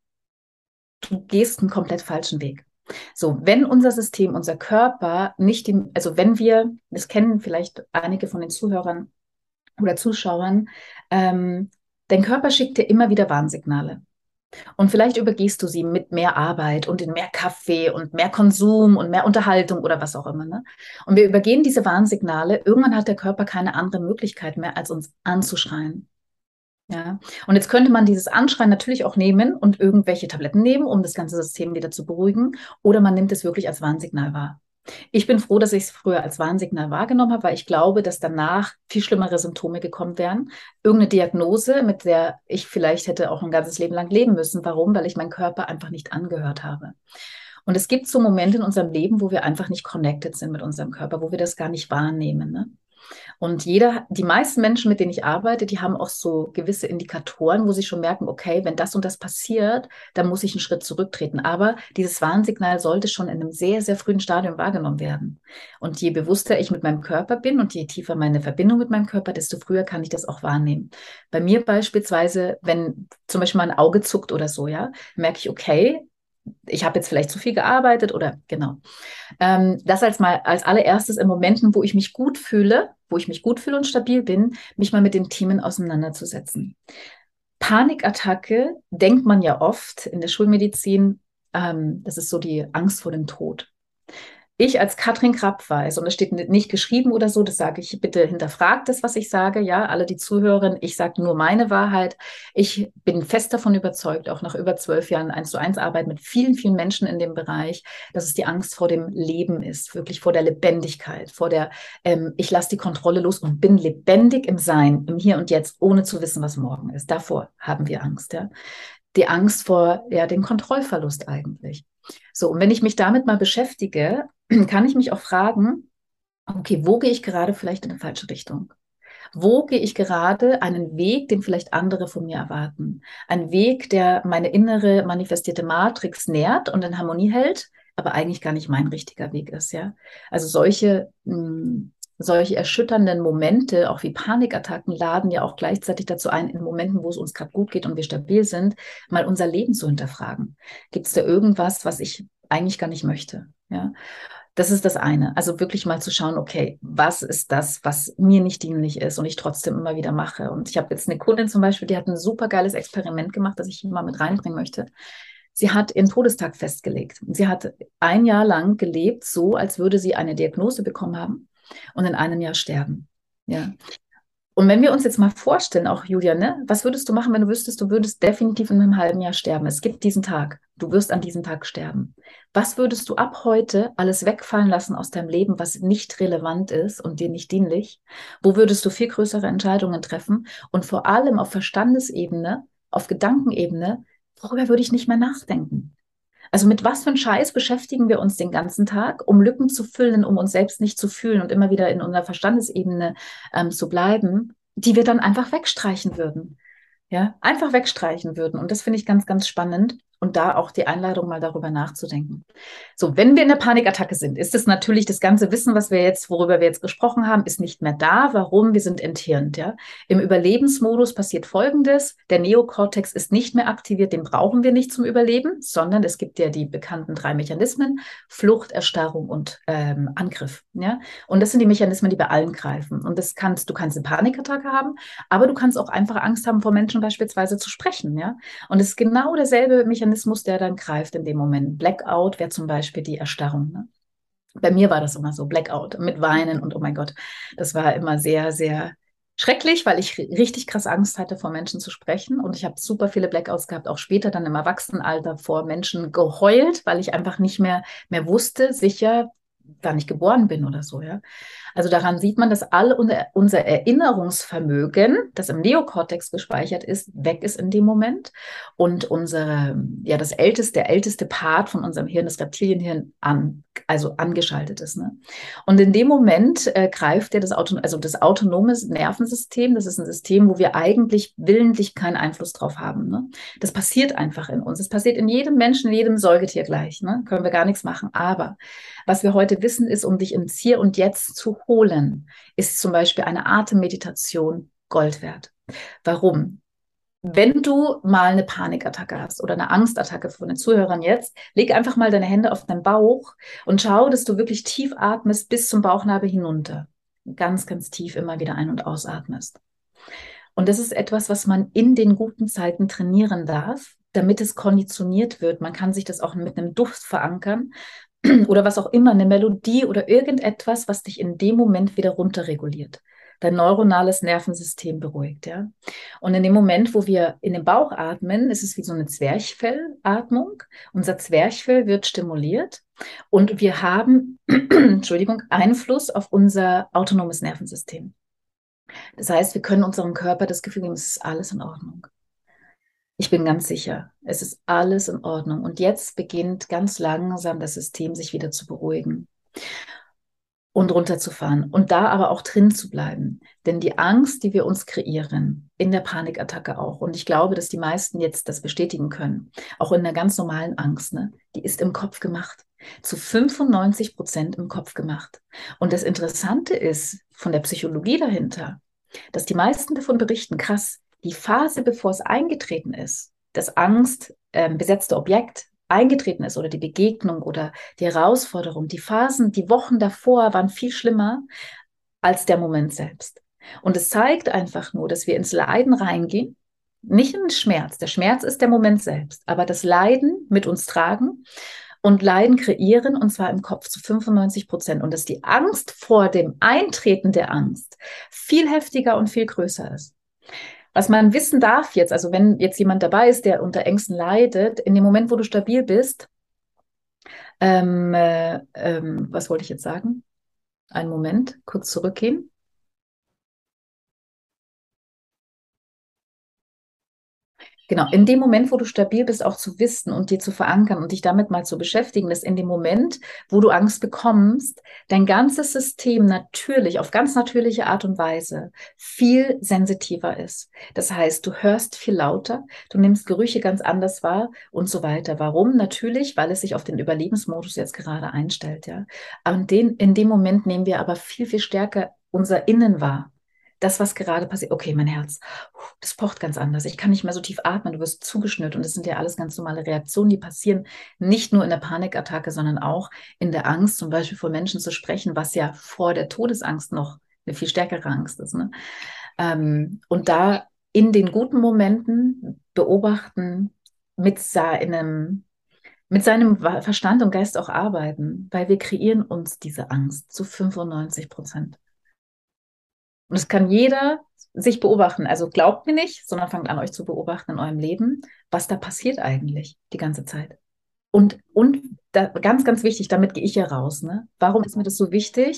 du gehst einen komplett falschen Weg. So, wenn unser System, unser Körper nicht, die, also wenn wir, das kennen vielleicht einige von den Zuhörern oder Zuschauern, ähm, dein Körper schickt dir immer wieder Warnsignale. Und vielleicht übergehst du sie mit mehr Arbeit und in mehr Kaffee und mehr Konsum und mehr Unterhaltung oder was auch immer. Ne? Und wir übergehen diese Warnsignale. Irgendwann hat der Körper keine andere Möglichkeit mehr, als uns anzuschreien. Ja, und jetzt könnte man dieses Anschreien natürlich auch nehmen und irgendwelche Tabletten nehmen, um das ganze System wieder zu beruhigen, oder man nimmt es wirklich als Warnsignal wahr. Ich bin froh, dass ich es früher als Warnsignal wahrgenommen habe, weil ich glaube, dass danach viel schlimmere Symptome gekommen wären. Irgendeine Diagnose, mit der ich vielleicht hätte auch ein ganzes Leben lang leben müssen. Warum? Weil ich meinen Körper einfach nicht angehört habe. Und es gibt so Momente in unserem Leben, wo wir einfach nicht connected sind mit unserem Körper, wo wir das gar nicht wahrnehmen. Ne? Und jeder, die meisten Menschen, mit denen ich arbeite, die haben auch so gewisse Indikatoren, wo sie schon merken, okay, wenn das und das passiert, dann muss ich einen Schritt zurücktreten. Aber dieses Warnsignal sollte schon in einem sehr, sehr frühen Stadium wahrgenommen werden. Und je bewusster ich mit meinem Körper bin und je tiefer meine Verbindung mit meinem Körper, desto früher kann ich das auch wahrnehmen. Bei mir beispielsweise, wenn zum Beispiel mal ein Auge zuckt oder so, ja, merke ich, okay, ich habe jetzt vielleicht zu viel gearbeitet oder genau. Ähm, das als mal als allererstes in Momenten, wo ich mich gut fühle, wo ich mich gut fühle und stabil bin, mich mal mit den Themen auseinanderzusetzen. Panikattacke denkt man ja oft in der Schulmedizin, ähm, das ist so die Angst vor dem Tod. Ich als Katrin Krapp weiß, und das steht nicht geschrieben oder so, das sage ich, bitte hinterfragt das, was ich sage, ja, alle, die zuhören, ich sage nur meine Wahrheit. Ich bin fest davon überzeugt, auch nach über zwölf Jahren eins zu eins Arbeit mit vielen, vielen Menschen in dem Bereich, dass es die Angst vor dem Leben ist, wirklich vor der Lebendigkeit, vor der, ähm, ich lasse die Kontrolle los und bin lebendig im Sein, im Hier und Jetzt, ohne zu wissen, was morgen ist. Davor haben wir Angst, ja. Die Angst vor, ja, dem Kontrollverlust eigentlich. So, und wenn ich mich damit mal beschäftige, kann ich mich auch fragen, okay, wo gehe ich gerade vielleicht in eine falsche Richtung? Wo gehe ich gerade einen Weg, den vielleicht andere von mir erwarten? Ein Weg, der meine innere manifestierte Matrix nährt und in Harmonie hält, aber eigentlich gar nicht mein richtiger Weg ist, ja? Also solche, mh, solche erschütternden Momente, auch wie Panikattacken, laden ja auch gleichzeitig dazu ein, in Momenten, wo es uns gerade gut geht und wir stabil sind, mal unser Leben zu hinterfragen. Gibt es da irgendwas, was ich eigentlich gar nicht möchte, ja? Das ist das eine. Also wirklich mal zu schauen, okay, was ist das, was mir nicht dienlich ist und ich trotzdem immer wieder mache. Und ich habe jetzt eine Kundin zum Beispiel, die hat ein super geiles Experiment gemacht, das ich hier mal mit reinbringen möchte. Sie hat ihren Todestag festgelegt. Sie hat ein Jahr lang gelebt, so als würde sie eine Diagnose bekommen haben und in einem Jahr sterben. Ja. Und wenn wir uns jetzt mal vorstellen, auch Julia, ne, was würdest du machen, wenn du wüsstest, du würdest definitiv in einem halben Jahr sterben? Es gibt diesen Tag. Du wirst an diesem Tag sterben. Was würdest du ab heute alles wegfallen lassen aus deinem Leben, was nicht relevant ist und dir nicht dienlich? Wo würdest du viel größere Entscheidungen treffen? Und vor allem auf Verstandesebene, auf Gedankenebene, worüber würde ich nicht mehr nachdenken? Also mit was für einem Scheiß beschäftigen wir uns den ganzen Tag, um Lücken zu füllen, um uns selbst nicht zu fühlen und immer wieder in unserer Verstandesebene ähm, zu bleiben, die wir dann einfach wegstreichen würden. Ja, einfach wegstreichen würden. Und das finde ich ganz, ganz spannend. Und da auch die Einladung, mal darüber nachzudenken. So, wenn wir in der Panikattacke sind, ist es natürlich das ganze Wissen, was wir jetzt, worüber wir jetzt gesprochen haben, ist nicht mehr da. Warum? Wir sind enthirnt, ja. Im Überlebensmodus passiert Folgendes: Der Neokortex ist nicht mehr aktiviert, den brauchen wir nicht zum Überleben, sondern es gibt ja die bekannten drei Mechanismen: Flucht, Erstarrung und ähm, Angriff, ja. Und das sind die Mechanismen, die bei allen greifen. Und das kannst, du kannst eine Panikattacke haben, aber du kannst auch einfach Angst haben, vor Menschen beispielsweise zu sprechen, ja. Und es ist genau derselbe Mechanismus, der dann greift in dem Moment. Blackout wäre zum Beispiel die Erstarrung, ne? Bei mir war das immer so, Blackout mit Weinen und oh mein Gott, das war immer sehr, sehr schrecklich, weil ich richtig krass Angst hatte, vor Menschen zu sprechen. Und ich habe super viele Blackouts gehabt, auch später dann im Erwachsenenalter vor Menschen geheult, weil ich einfach nicht mehr, mehr wusste, sicher, wann ich geboren bin oder so, ja. Also daran sieht man, dass all unser Erinnerungsvermögen, das im Neokortex gespeichert ist, weg ist in dem Moment und unsere, ja, das älteste, der älteste Part von unserem Hirn, das Reptilienhirn, an, also angeschaltet ist, ne? Und in dem Moment äh, greift ja das Auto, also das autonome Nervensystem, das ist ein System, wo wir eigentlich willentlich keinen Einfluss drauf haben, ne? Das passiert einfach in uns. Es passiert in jedem Menschen, in jedem Säugetier gleich, ne? Können wir gar nichts machen. Aber was wir heute wissen, ist, um dich ins Hier und Jetzt zu holen, ist zum Beispiel eine Atemmeditation Gold wert. Warum? Wenn du mal eine Panikattacke hast oder eine Angstattacke von den Zuhörern jetzt, leg einfach mal deine Hände auf deinen Bauch und schau, dass du wirklich tief atmest bis zum Bauchnabel hinunter. Ganz, ganz tief immer wieder ein- und ausatmest. Und das ist etwas, was man in den guten Zeiten trainieren darf, damit es konditioniert wird. Man kann sich das auch mit einem Duft verankern oder was auch immer, eine Melodie oder irgendetwas, was dich in dem Moment wieder runterreguliert, dein neuronales Nervensystem beruhigt, ja. Und in dem Moment, wo wir in den Bauch atmen, ist es wie so eine Zwerchfellatmung. Unser Zwerchfell wird stimuliert und wir haben, Entschuldigung, Einfluss auf unser autonomes Nervensystem. Das heißt, wir können unserem Körper das Gefühl geben, es ist alles in Ordnung. Ich bin ganz sicher, es ist alles in Ordnung. Und jetzt beginnt ganz langsam das System sich wieder zu beruhigen und runterzufahren und da aber auch drin zu bleiben. Denn die Angst, die wir uns kreieren, in der Panikattacke auch, und ich glaube, dass die meisten jetzt das bestätigen können, auch in der ganz normalen Angst, ne, die ist im Kopf gemacht. Zu fünfundneunzig Prozent im Kopf gemacht. Und das Interessante ist von der Psychologie dahinter, dass die meisten davon berichten, krass, die Phase, bevor es eingetreten ist, das Angst ähm, besetzte Objekt eingetreten ist oder die Begegnung oder die Herausforderung, die Phasen, die Wochen davor waren viel schlimmer als der Moment selbst. Und es zeigt einfach nur, dass wir ins Leiden reingehen, nicht in den Schmerz. Der Schmerz ist der Moment selbst, aber das Leiden mit uns tragen und Leiden kreieren, und zwar im Kopf zu fünfundneunzig Prozent. Und dass die Angst vor dem Eintreten der Angst viel heftiger und viel größer ist. Was man wissen darf jetzt, also wenn jetzt jemand dabei ist, der unter Ängsten leidet, in dem Moment, wo du stabil bist, ähm, äh, ähm, was wollte ich jetzt sagen? Einen Moment, kurz zurückgehen. Genau, in dem Moment, wo du stabil bist, auch zu wissen und dir zu verankern und dich damit mal zu beschäftigen, dass in dem Moment, wo du Angst bekommst, dein ganzes System natürlich, auf ganz natürliche Art und Weise viel sensitiver ist. Das heißt, du hörst viel lauter, du nimmst Gerüche ganz anders wahr und so weiter. Warum? Natürlich, weil es sich auf den Überlebensmodus jetzt gerade einstellt, ja. Und den, in dem Moment nehmen wir aber viel, viel stärker unser Innen wahr. Das, was gerade passiert, okay, mein Herz, das pocht ganz anders. Ich kann nicht mehr so tief atmen, du wirst zugeschnürt. Und das sind ja alles ganz normale Reaktionen, die passieren nicht nur in der Panikattacke, sondern auch in der Angst, zum Beispiel vor Menschen zu sprechen, was ja vor der Todesangst noch eine viel stärkere Angst ist, ne? Ähm, und da in den guten Momenten beobachten, mit seinem, mit seinem Verstand und Geist auch arbeiten, weil wir kreieren uns diese Angst zu fünfundneunzig Prozent. Und das kann jeder sich beobachten. Also glaubt mir nicht, sondern fangt an, euch zu beobachten in eurem Leben, was da passiert eigentlich die ganze Zeit. Und, und da, ganz, ganz wichtig, damit gehe ich ja raus. Ne? Warum ist mir das so wichtig?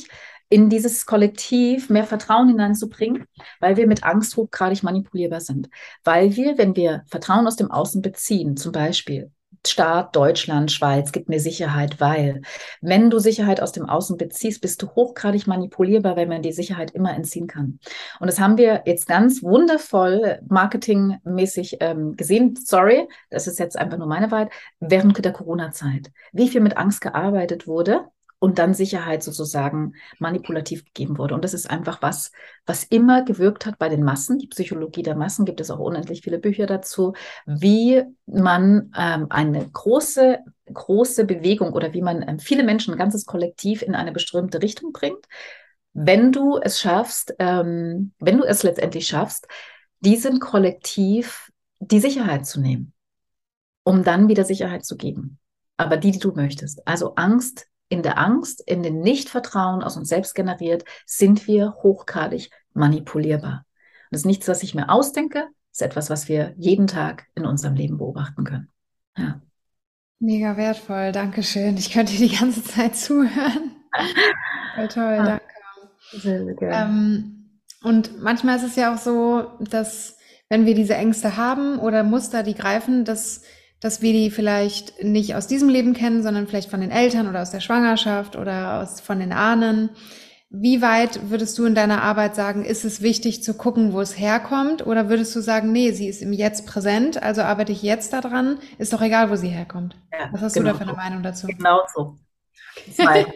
in dieses Kollektiv mehr Vertrauen hineinzubringen, weil wir mit Angst hochgradig manipulierbar sind. Weil wir, wenn wir Vertrauen aus dem Außen beziehen, zum Beispiel Staat, Deutschland, Schweiz, gibt mir Sicherheit, weil, wenn du Sicherheit aus dem Außen beziehst, bist du hochgradig manipulierbar, weil man die Sicherheit immer entziehen kann. Und das haben wir jetzt ganz wundervoll marketingmäßig ähm, gesehen. Sorry, das ist jetzt einfach nur meine Wahrheit, während der Corona-Zeit. Wie viel mit Angst gearbeitet wurde und dann Sicherheit sozusagen manipulativ gegeben wurde. Und das ist einfach was, was immer gewirkt hat bei den Massen. Die Psychologie der Massen, gibt es auch unendlich viele Bücher dazu, wie man ähm, eine große, große Bewegung oder wie man ähm, viele Menschen, ein ganzes Kollektiv in eine bestimmte Richtung bringt, wenn du es schaffst, ähm, wenn du es letztendlich schaffst, diesem Kollektiv die Sicherheit zu nehmen, um dann wieder Sicherheit zu geben. Aber die, die du möchtest. Also Angst, in der Angst, in dem Nichtvertrauen aus uns selbst generiert, sind wir hochgradig manipulierbar. Und das ist nichts, was ich mir ausdenke, das ist etwas, was wir jeden Tag in unserem Leben beobachten können. Ja. Mega wertvoll, Dankeschön. Ich könnte dir die ganze Zeit zuhören. Voll toll, danke. Sehr, sehr gerne. Ähm, und manchmal ist es ja auch so, dass wenn wir diese Ängste haben oder Muster, die greifen, dass, dass wir die vielleicht nicht aus diesem Leben kennen, sondern vielleicht von den Eltern oder aus der Schwangerschaft oder aus, von den Ahnen. Wie weit würdest du in deiner Arbeit sagen, ist es wichtig zu gucken, wo es herkommt? Oder würdest du sagen, nee, sie ist im Jetzt präsent, also arbeite ich jetzt daran, ist doch egal, wo sie herkommt? Ja, Was hast genau du da für eine so. Meinung dazu? Genau so. Weil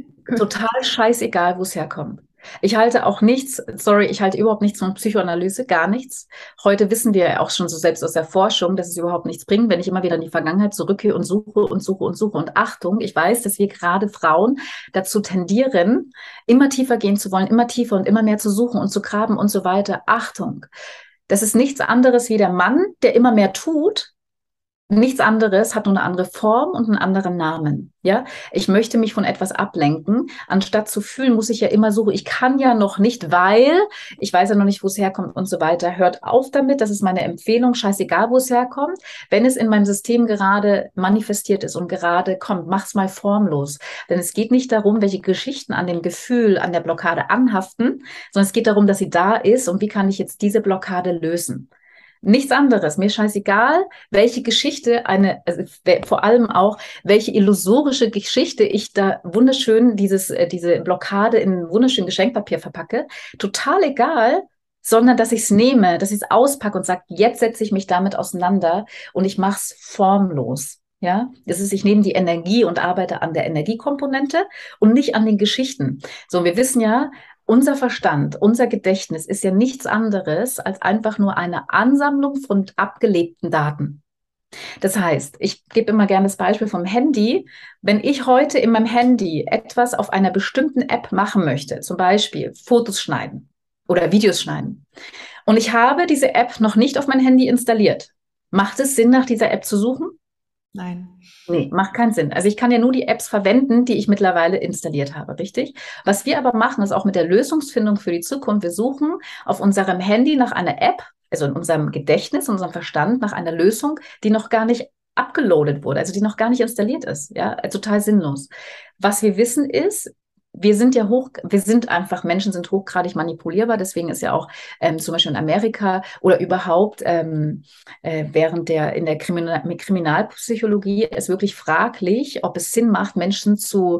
total scheißegal, wo es herkommt. Ich halte auch nichts, sorry, ich halte überhaupt nichts von Psychoanalyse, gar nichts. Heute wissen wir ja auch schon so selbst aus der Forschung, dass es überhaupt nichts bringt, wenn ich immer wieder in die Vergangenheit zurückgehe und suche und suche und suche. Und Achtung, ich weiß, dass wir gerade Frauen dazu tendieren, immer tiefer gehen zu wollen, immer tiefer und immer mehr zu suchen und zu graben und so weiter. Achtung, das ist nichts anderes wie der Mann, der immer mehr tut. Nichts anderes, hat nur eine andere Form und einen anderen Namen. Ja, ich möchte mich von etwas ablenken. Anstatt zu fühlen, muss ich ja immer suchen. Ich kann ja noch nicht, weil ich weiß ja noch nicht, wo es herkommt und so weiter. Hört auf damit. Das ist meine Empfehlung. Scheißegal, wo es herkommt. Wenn es in meinem System gerade manifestiert ist und gerade kommt, mach's mal formlos. Denn es geht nicht darum, welche Geschichten an dem Gefühl, an der Blockade anhaften, sondern es geht darum, dass sie da ist und wie kann ich jetzt diese Blockade lösen. Nichts anderes. Mir scheißegal, welche Geschichte eine, also vor allem auch, welche illusorische Geschichte ich da wunderschön dieses, äh, diese Blockade in wunderschön Geschenkpapier verpacke. Total egal, sondern dass ich es nehme, dass ich es auspacke und sage, jetzt setze ich mich damit auseinander und ich mache es formlos. Ja, das ist, ich nehme die Energie und arbeite an der Energiekomponente und nicht an den Geschichten. So, wir wissen ja, unser Verstand, unser Gedächtnis ist ja nichts anderes als einfach nur eine Ansammlung von abgelebten Daten. Das heißt, ich gebe immer gerne das Beispiel vom Handy. Wenn ich heute in meinem Handy etwas auf einer bestimmten App machen möchte, zum Beispiel Fotos schneiden oder Videos schneiden, und ich habe diese App noch nicht auf mein Handy installiert, macht es Sinn, nach dieser App zu suchen? Nein. Nee, macht keinen Sinn. Also ich kann ja nur die Apps verwenden, die ich mittlerweile installiert habe, richtig? Was wir aber machen, ist auch mit der Lösungsfindung für die Zukunft. Wir suchen auf unserem Handy nach einer App, also in unserem Gedächtnis, in unserem Verstand, nach einer Lösung, die noch gar nicht abgeloadet wurde, also die noch gar nicht installiert ist. Ja, total sinnlos. Was wir wissen ist, wir sind ja hoch, wir sind einfach, Menschen sind hochgradig manipulierbar, deswegen ist ja auch ähm, zum Beispiel in Amerika oder überhaupt ähm, äh, während der, in der Kriminal Kriminalpsychologie es wirklich fraglich, ob es Sinn macht, Menschen zu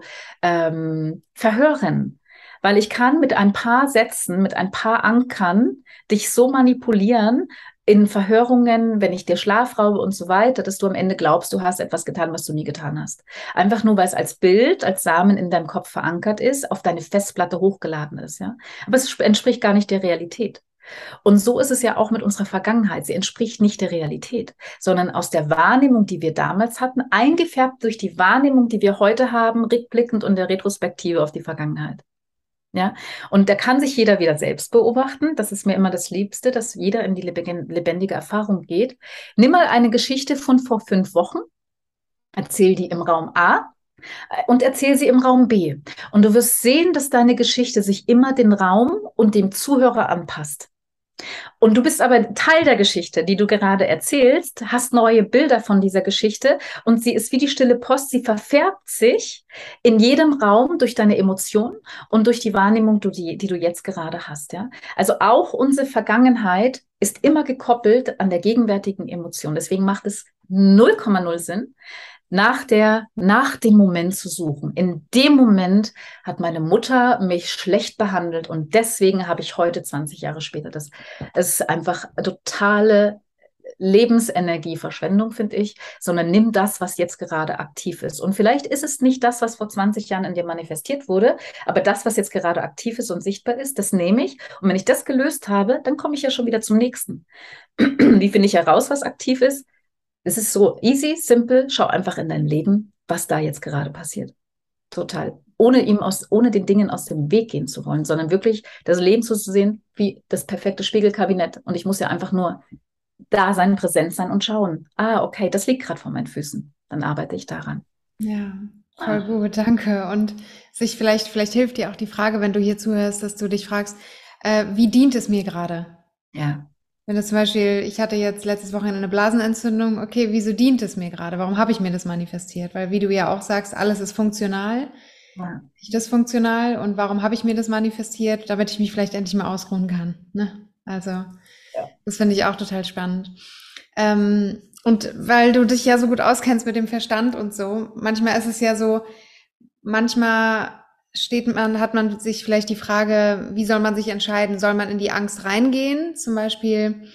ähm, verhören. Weil ich kann mit ein paar Sätzen, mit ein paar Ankern dich so manipulieren, in Verhörungen, wenn ich dir Schlaf raube und so weiter, dass du am Ende glaubst, du hast etwas getan, was du nie getan hast. Einfach nur, weil es als Bild, als Samen in deinem Kopf verankert ist, auf deine Festplatte hochgeladen ist. Ja? Aber es entspricht gar nicht der Realität. Und so ist es ja auch mit unserer Vergangenheit. Sie entspricht nicht der Realität, sondern aus der Wahrnehmung, die wir damals hatten, eingefärbt durch die Wahrnehmung, die wir heute haben, rückblickend und der Retrospektive auf die Vergangenheit. Ja, und da kann sich jeder wieder selbst beobachten. Das ist mir immer das Liebste, dass jeder in die lebendige Erfahrung geht. Nimm mal eine Geschichte von vor fünf Wochen, erzähl die im Raum A und erzähl sie im Raum B. Und du wirst sehen, dass deine Geschichte sich immer dem Raum und dem Zuhörer anpasst. Und du bist aber Teil der Geschichte, die du gerade erzählst, hast neue Bilder von dieser Geschichte und sie ist wie die stille Post, sie verfärbt sich in jedem Raum durch deine Emotionen und durch die Wahrnehmung, die, die du jetzt gerade hast. Ja? Also auch unsere Vergangenheit ist immer gekoppelt an der gegenwärtigen Emotion. Deswegen macht es null Komma null Sinn, nach der, nach dem Moment zu suchen. In dem Moment hat meine Mutter mich schlecht behandelt und deswegen habe ich heute zwanzig Jahre später das. Es ist einfach totale Lebensenergieverschwendung, finde ich, sondern nimm das, was jetzt gerade aktiv ist. Und vielleicht ist es nicht das, was vor zwanzig Jahren in dir manifestiert wurde, aber das, was jetzt gerade aktiv ist und sichtbar ist, das nehme ich. Und wenn ich das gelöst habe, dann komme ich ja schon wieder zum nächsten. Wie finde ich heraus, was aktiv ist? Es ist so easy, simple. Schau einfach in dein Leben, was da jetzt gerade passiert. Total. Ohne ihm aus, ohne den Dingen aus dem Weg gehen zu wollen, sondern wirklich das Leben zu sehen wie das perfekte Spiegelkabinett. Und ich muss ja einfach nur da sein, präsent sein und schauen. Ah, okay, das liegt gerade vor meinen Füßen. Dann arbeite ich daran. Ja, voll gut, danke. Und sich vielleicht, vielleicht hilft dir auch die Frage, wenn du hier zuhörst, dass du dich fragst, äh, wie dient es mir gerade? Ja. Wenn du zum Beispiel, ich hatte jetzt letztes Wochenende eine Blasenentzündung, okay, wieso dient es mir gerade? Warum habe ich mir das manifestiert? Weil wie du ja auch sagst, alles ist funktional, Ja. nicht dysfunktional. Und warum habe ich mir das manifestiert? Damit ich mich vielleicht endlich mal ausruhen kann. Ne? Also Ja. das finde ich auch total spannend. Ähm, und weil du dich ja so gut auskennst mit dem Verstand und so, manchmal ist es ja so, manchmal steht man, hat man sich vielleicht die Frage, wie soll man sich entscheiden? Soll man in die Angst reingehen? Zum Beispiel,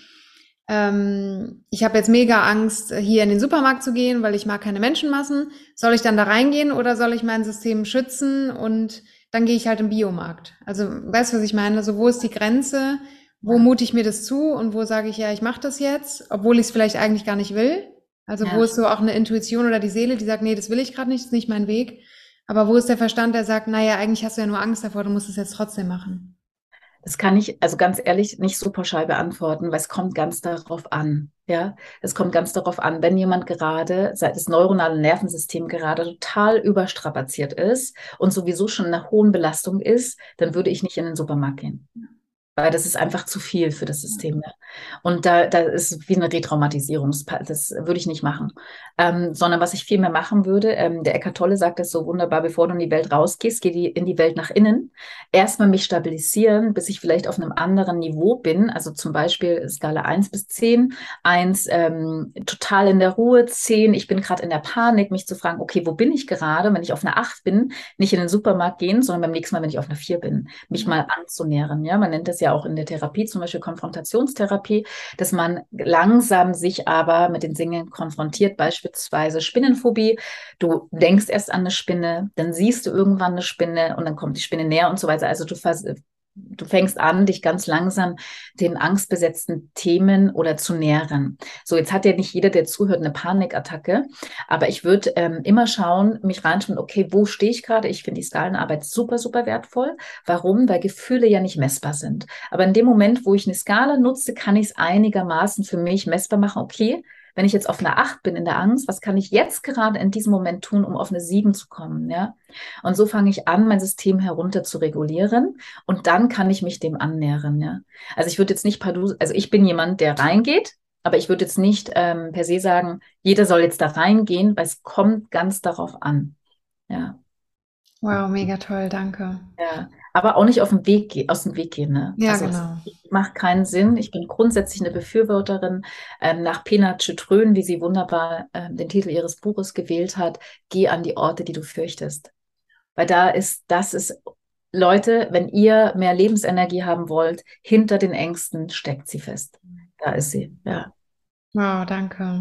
ähm, ich habe jetzt mega Angst, hier in den Supermarkt zu gehen, weil ich mag keine Menschenmassen. Soll ich dann da reingehen oder soll ich mein System schützen und dann gehe ich halt im Biomarkt? Also, weißt du, was ich meine? Also, wo ist die Grenze? Wo Ja. mute ich mir das zu und wo sage ich, ja, ich mache das jetzt, obwohl ich es vielleicht eigentlich gar nicht will? Also, Ja. wo ist so auch eine Intuition oder die Seele, die sagt, nee, das will ich gerade nicht, das ist nicht mein Weg. Aber wo ist der Verstand, der sagt, naja, eigentlich hast du ja nur Angst davor, du musst es jetzt trotzdem machen? Das kann ich, also ganz ehrlich, nicht so pauschal beantworten, weil es kommt ganz darauf an. Ja, es kommt ganz darauf an, wenn jemand gerade, seit das neuronale Nervensystem gerade total überstrapaziert ist und sowieso schon in einer hohen Belastung ist, dann würde ich nicht in den Supermarkt gehen. Weil das ist einfach zu viel für das System. Ne? Und da, da ist wie eine Retraumatisierung. Das, das würde ich nicht machen. Ähm, sondern was ich viel mehr machen würde, ähm, der Eckhart Tolle sagt das so wunderbar, bevor du in die Welt rausgehst, geh die, in die Welt nach innen. Erstmal mich stabilisieren, bis ich vielleicht auf einem anderen Niveau bin. Also zum Beispiel Skala eins bis zehn. eins ähm, total in der Ruhe, zehn, ich bin gerade in der Panik, mich zu fragen, okay, wo bin ich gerade? Wenn ich auf einer acht bin, nicht in den Supermarkt gehen, sondern beim nächsten Mal, wenn ich auf einer vier bin, mich mal anzunähern. Ja, man nennt das ja auch in der Therapie, zum Beispiel Konfrontationstherapie, dass man langsam sich aber mit den Dingen konfrontiert, beispielsweise Spinnenphobie. Du denkst erst an eine Spinne, dann siehst du irgendwann eine Spinne und dann kommt die Spinne näher und so weiter. Also du vers Du fängst an, dich ganz langsam den angstbesetzten Themen oder zu nähern. So, jetzt hat ja nicht jeder, der zuhört, eine Panikattacke, aber ich würde ähm, immer schauen, mich reinschauen, okay, wo stehe ich gerade? Ich finde die Skalenarbeit super, super wertvoll. Warum? Weil Gefühle ja nicht messbar sind. Aber in dem Moment, wo ich eine Skala nutze, kann ich es einigermaßen für mich messbar machen. Okay, wenn ich jetzt auf einer acht bin in der Angst, was kann ich jetzt gerade in diesem Moment tun, um auf eine sieben zu kommen? Ja? Und so fange ich an, mein System herunter zu regulieren und dann kann ich mich dem annähern. Ja? Also ich würde jetzt nicht, also ich bin jemand, der reingeht, aber ich würde jetzt nicht ähm, per se sagen, jeder soll jetzt da reingehen, weil es kommt ganz darauf an. Ja. Wow, mega toll, danke. Ja, aber auch nicht auf den Weg ge aus dem Weg gehen. Ne? Ja, Also genau. es macht keinen Sinn. Ich bin grundsätzlich eine Befürworterin ähm, nach Pena Tschütrön, wie sie wunderbar ähm, den Titel ihres Buches gewählt hat, geh an die Orte, die du fürchtest. Weil da ist, das ist, Leute, wenn ihr mehr Lebensenergie haben wollt, hinter den Ängsten steckt sie fest. Da ist sie, ja. Wow, danke.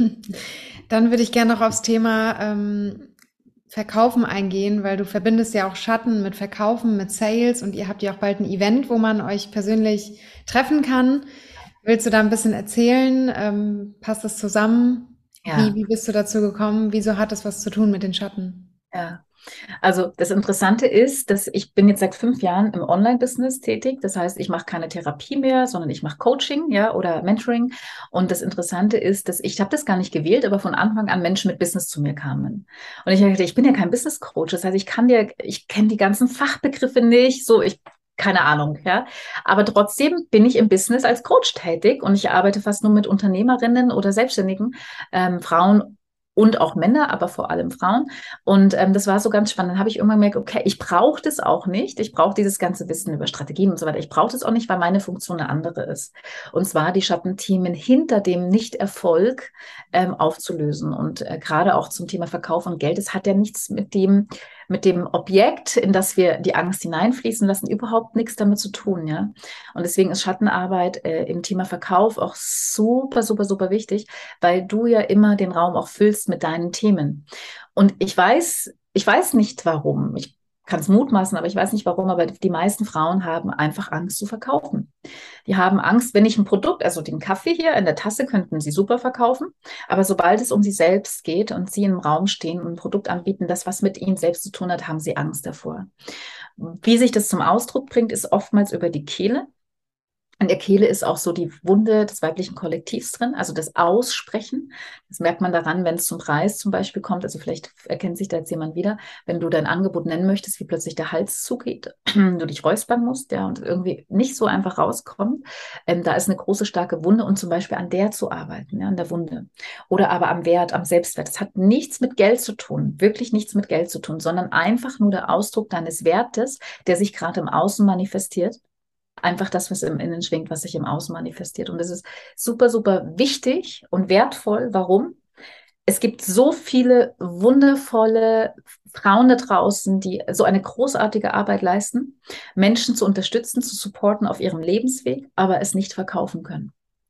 Dann würde ich gerne noch aufs Thema ähm, Verkaufen eingehen, weil du verbindest ja auch Schatten mit Verkaufen, mit Sales und ihr habt ja auch bald ein Event, wo man euch persönlich treffen kann. Willst du da ein bisschen erzählen? Ähm, passt das zusammen? Ja. Wie, wie bist du dazu gekommen? Wieso hat das was zu tun mit den Schatten? Ja. Also das Interessante ist, dass ich bin jetzt seit fünf Jahren im Online-Business tätig. Das heißt, ich mache keine Therapie mehr, sondern ich mache Coaching, ja, oder Mentoring. Und das Interessante ist, dass ich habe das gar nicht gewählt, aber von Anfang an Menschen mit Business zu mir kamen. Und ich dachte, ich bin ja kein Business Coach. Das heißt, ich kann dir, ich kenne die ganzen Fachbegriffe nicht. So, ich keine Ahnung, ja. Aber trotzdem bin ich im Business als Coach tätig und ich arbeite fast nur mit Unternehmerinnen oder Selbstständigen, ähm, Frauen und auch Männer, aber vor allem Frauen. Und ähm, das war so ganz spannend. Dann habe ich irgendwann gemerkt, okay, ich brauche das auch nicht. Ich brauche dieses ganze Wissen über Strategien und so weiter. Ich brauche das auch nicht, weil meine Funktion eine andere ist. Und zwar die Schattenthemen hinter dem Nichterfolg ähm, aufzulösen. Und äh, gerade auch zum Thema Verkauf und Geld, es hat ja nichts mit dem mit dem Objekt, in das wir die Angst hineinfließen lassen, überhaupt nichts damit zu tun, ja. Und deswegen ist Schattenarbeit äh, im Thema Verkauf auch super, super, super wichtig, weil du ja immer den Raum auch füllst mit deinen Themen. Und ich weiß, ich weiß nicht warum. Ich kann es mutmaßen, aber ich weiß nicht warum, aber die meisten Frauen haben einfach Angst zu verkaufen. Die haben Angst, wenn ich ein Produkt, also den Kaffee hier in der Tasse könnten sie super verkaufen, aber sobald es um sie selbst geht und sie im Raum stehen und ein Produkt anbieten, das was mit ihnen selbst zu tun hat, haben sie Angst davor. Wie sich das zum Ausdruck bringt, ist oftmals über die Kehle. In der Kehle ist auch so die Wunde des weiblichen Kollektivs drin, also das Aussprechen. Das merkt man daran, wenn es zum Preis zum Beispiel kommt. Also vielleicht erkennt sich da jetzt jemand wieder, wenn du dein Angebot nennen möchtest, wie plötzlich der Hals zugeht, du dich räuspern musst, ja, und irgendwie nicht so einfach rauskommt. Ähm, da ist eine große, starke Wunde und zum Beispiel an der zu arbeiten, ja, an der Wunde. Oder aber am Wert, am Selbstwert. Das hat nichts mit Geld zu tun, wirklich nichts mit Geld zu tun, sondern einfach nur der Ausdruck deines Wertes, der sich gerade im Außen manifestiert. Einfach das, was im Innen schwingt, was sich im Außen manifestiert. Und das ist super, super wichtig und wertvoll. Warum? Es gibt so viele wundervolle Frauen da draußen, die so eine großartige Arbeit leisten, Menschen zu unterstützen, zu supporten auf ihrem Lebensweg, aber es nicht verkaufen können.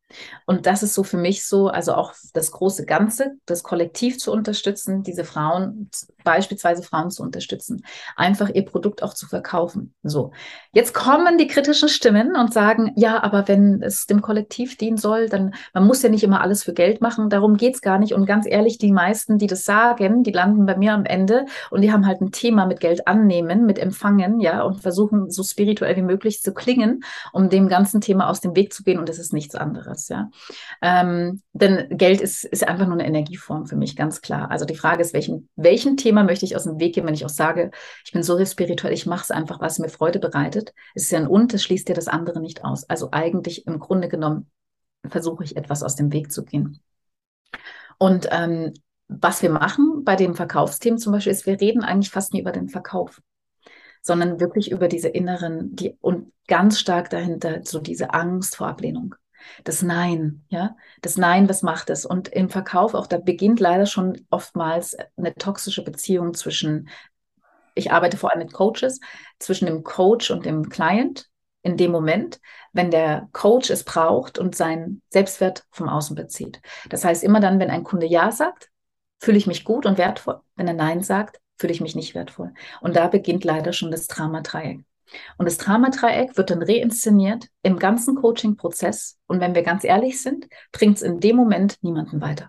Und das ist so für mich so, also auch das große Ganze, das Kollektiv zu unterstützen, diese Frauen, beispielsweise Frauen zu unterstützen, einfach ihr Produkt auch zu verkaufen. So, jetzt kommen die kritischen Stimmen und sagen, ja, aber wenn es dem Kollektiv dienen soll, dann, man muss ja nicht immer alles für Geld machen, darum geht's gar nicht. Und ganz ehrlich, die meisten, die das sagen, die landen bei mir am Ende und die haben halt ein Thema mit Geld annehmen, mit empfangen, ja, und versuchen so spirituell wie möglich zu klingen, um dem ganzen Thema aus dem Weg zu gehen. Und das ist nichts anderes, ja. Ähm, denn Geld ist, ist einfach nur eine Energieform für mich, ganz klar. Also die Frage ist, welchen, welchem Thema möchte ich aus dem Weg gehen, wenn ich auch sage, ich bin so spirituell, ich mache es einfach, was mir Freude bereitet. Es ist ja ein Und, das schließt ja das andere nicht aus. Also eigentlich im Grunde genommen versuche ich etwas aus dem Weg zu gehen. Und ähm, was wir machen bei den Verkaufsthemen zum Beispiel ist, wir reden eigentlich fast nie über den Verkauf, sondern wirklich über diese inneren, die und ganz stark dahinter so diese Angst vor Ablehnung. Das Nein, ja, das Nein, was macht es? Und im Verkauf auch, da beginnt leider schon oftmals eine toxische Beziehung zwischen, ich arbeite vor allem mit Coaches, zwischen dem Coach und dem Client in dem Moment, wenn der Coach es braucht und seinen Selbstwert vom Außen bezieht. Das heißt, immer dann, wenn ein Kunde Ja sagt, fühle ich mich gut und wertvoll. Wenn er Nein sagt, fühle ich mich nicht wertvoll. Und da beginnt leider schon das Drama-Dreieck. Und das Dramadreieck wird dann reinszeniert im ganzen Coaching-Prozess. Und wenn wir ganz ehrlich sind, bringt es in dem Moment niemanden weiter.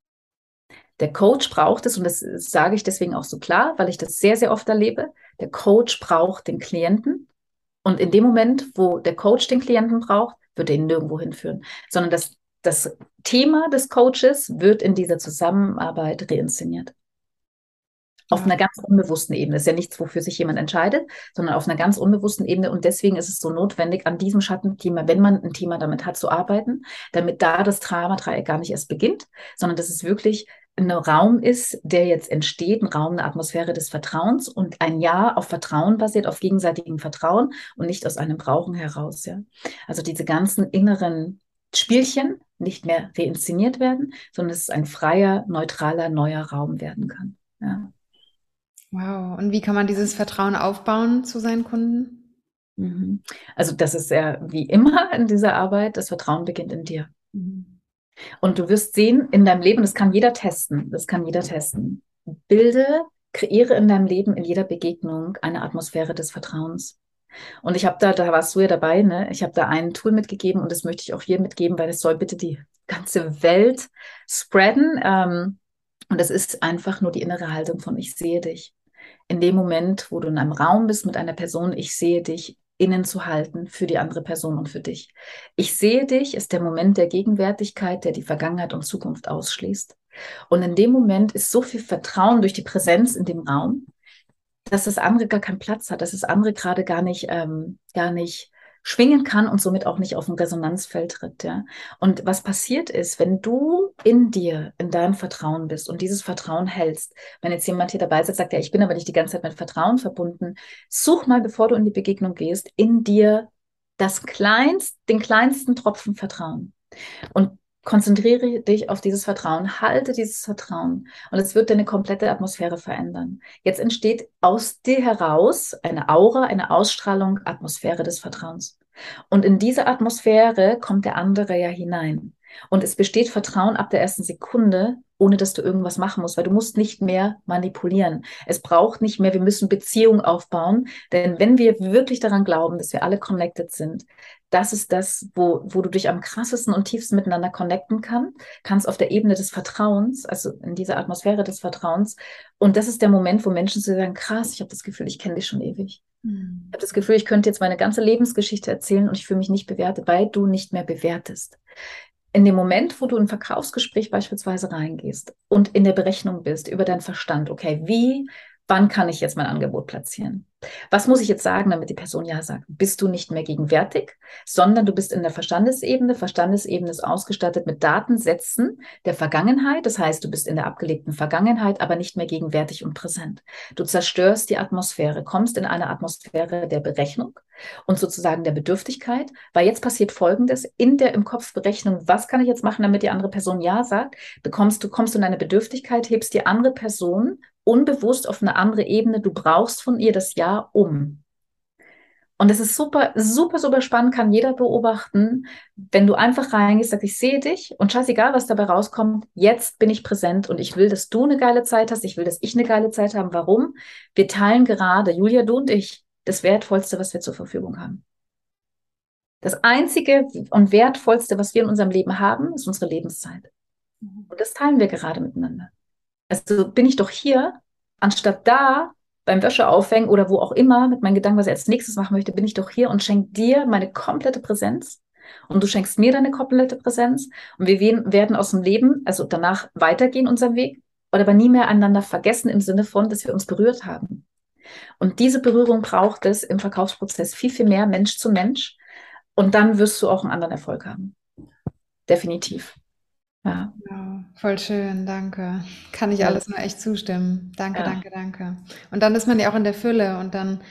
Der Coach braucht es, und das sage ich deswegen auch so klar, weil ich das sehr, sehr oft erlebe. Der Coach braucht den Klienten. Und in dem Moment, wo der Coach den Klienten braucht, wird er ihn nirgendwo hinführen. Sondern das, das Thema des Coaches wird in dieser Zusammenarbeit reinszeniert. Auf einer ganz unbewussten Ebene. Das ist ja nichts, wofür sich jemand entscheidet, sondern auf einer ganz unbewussten Ebene. Und deswegen ist es so notwendig, an diesem Schattenthema, wenn man ein Thema damit hat, zu arbeiten, damit da das Dramadreieck gar nicht erst beginnt, sondern dass es wirklich ein Raum ist, der jetzt entsteht, ein Raum, eine Atmosphäre des Vertrauens und ein Ja auf Vertrauen basiert, auf gegenseitigem Vertrauen und nicht aus einem Brauchen heraus. Ja? Also diese ganzen inneren Spielchen nicht mehr reinszeniert werden, sondern dass es ein freier, neutraler, neuer Raum werden kann. Ja. Wow. Und wie kann man dieses Vertrauen aufbauen zu seinen Kunden? Mhm. Also das ist ja wie immer in dieser Arbeit, das Vertrauen beginnt in dir. Mhm. Und du wirst sehen in deinem Leben, das kann jeder testen, das kann jeder testen. Bilde, kreiere in deinem Leben, in jeder Begegnung eine Atmosphäre des Vertrauens. Und ich habe da, da warst du ja dabei, ne? Ich habe da ein Tool mitgegeben und das möchte ich auch hier mitgeben, weil es soll bitte die ganze Welt spreaden. Ähm, und das ist einfach nur die innere Haltung von ich sehe dich. In dem Moment, wo du in einem Raum bist mit einer Person, ich sehe dich, innen zu halten für die andere Person und für dich. Ich sehe dich ist der Moment der Gegenwärtigkeit, der die Vergangenheit und Zukunft ausschließt. Und in dem Moment ist so viel Vertrauen durch die Präsenz in dem Raum, dass das andere gar keinen Platz hat, dass das andere gerade gar nicht, ähm, gar nicht schwingen kann und somit auch nicht auf ein Resonanzfeld tritt, ja. Und was passiert ist, wenn du in dir, in deinem Vertrauen bist und dieses Vertrauen hältst, wenn jetzt jemand hier dabei sitzt, sagt, ja, ich bin aber nicht die ganze Zeit mit Vertrauen verbunden, such mal, bevor du in die Begegnung gehst, in dir das kleinst, den kleinsten Tropfen Vertrauen. Und konzentriere dich auf dieses Vertrauen, halte dieses Vertrauen und es wird deine komplette Atmosphäre verändern. Jetzt entsteht aus dir heraus eine Aura, eine Ausstrahlung, Atmosphäre des Vertrauens. Und in diese Atmosphäre kommt der andere ja hinein. Und es besteht Vertrauen ab der ersten Sekunde, ohne dass du irgendwas machen musst, weil du musst nicht mehr manipulieren. Es braucht nicht mehr, wir müssen Beziehungen aufbauen, denn wenn wir wirklich daran glauben, dass wir alle connected sind, das ist das, wo, wo du dich am krassesten und tiefsten miteinander connecten kann, kannst auf der Ebene des Vertrauens, also in dieser Atmosphäre des Vertrauens. Und das ist der Moment, wo Menschen zu sagen, krass, ich habe das Gefühl, ich kenne dich schon ewig. Mhm. Ich habe das Gefühl, ich könnte jetzt meine ganze Lebensgeschichte erzählen und ich fühle mich nicht bewertet, weil du nicht mehr bewertest. In dem Moment, wo du in ein Verkaufsgespräch beispielsweise reingehst und in der Berechnung bist über deinen Verstand, okay, wie, wann kann ich jetzt mein Angebot platzieren? Was muss ich jetzt sagen, damit die Person ja sagt? Bist du nicht mehr gegenwärtig, sondern du bist in der Verstandesebene. Verstandesebene ist ausgestattet mit Datensätzen der Vergangenheit. Das heißt, du bist in der abgelebten Vergangenheit, aber nicht mehr gegenwärtig und präsent. Du zerstörst die Atmosphäre, kommst in eine Atmosphäre der Berechnung und sozusagen der Bedürftigkeit, weil jetzt passiert Folgendes: In der im Kopf Berechnung, was kann ich jetzt machen, damit die andere Person ja sagt, bekommst du, kommst du in eine Bedürftigkeit, hebst die andere Person unbewusst auf eine andere Ebene, du brauchst von ihr das Ja um. Und das ist super, super, super spannend, kann jeder beobachten, wenn du einfach reingehst, sagst, ich sehe dich und scheißegal, was dabei rauskommt, jetzt bin ich präsent und ich will, dass du eine geile Zeit hast, ich will, dass ich eine geile Zeit habe. Warum? Wir teilen gerade, Julia, du und ich, das Wertvollste, was wir zur Verfügung haben. Das Einzige und Wertvollste, was wir in unserem Leben haben, ist unsere Lebenszeit. Und das teilen wir gerade miteinander. Also bin ich doch hier, anstatt da beim Wäscheaufhängen oder wo auch immer mit meinen Gedanken, was ich als nächstes machen möchte, bin ich doch hier und schenke dir meine komplette Präsenz und du schenkst mir deine komplette Präsenz und wir werden aus dem Leben, also danach weitergehen unseren Weg, oder aber nie mehr einander vergessen im Sinne von, dass wir uns berührt haben. Und diese Berührung braucht es im Verkaufsprozess viel, viel mehr Mensch zu Mensch und dann wirst du auch einen anderen Erfolg haben. Definitiv. Ja. Ja, voll schön, danke. Kann ich Ja. alles nur echt zustimmen. Danke, Ja. danke, danke. Und dann ist man ja auch in der Fülle und dann,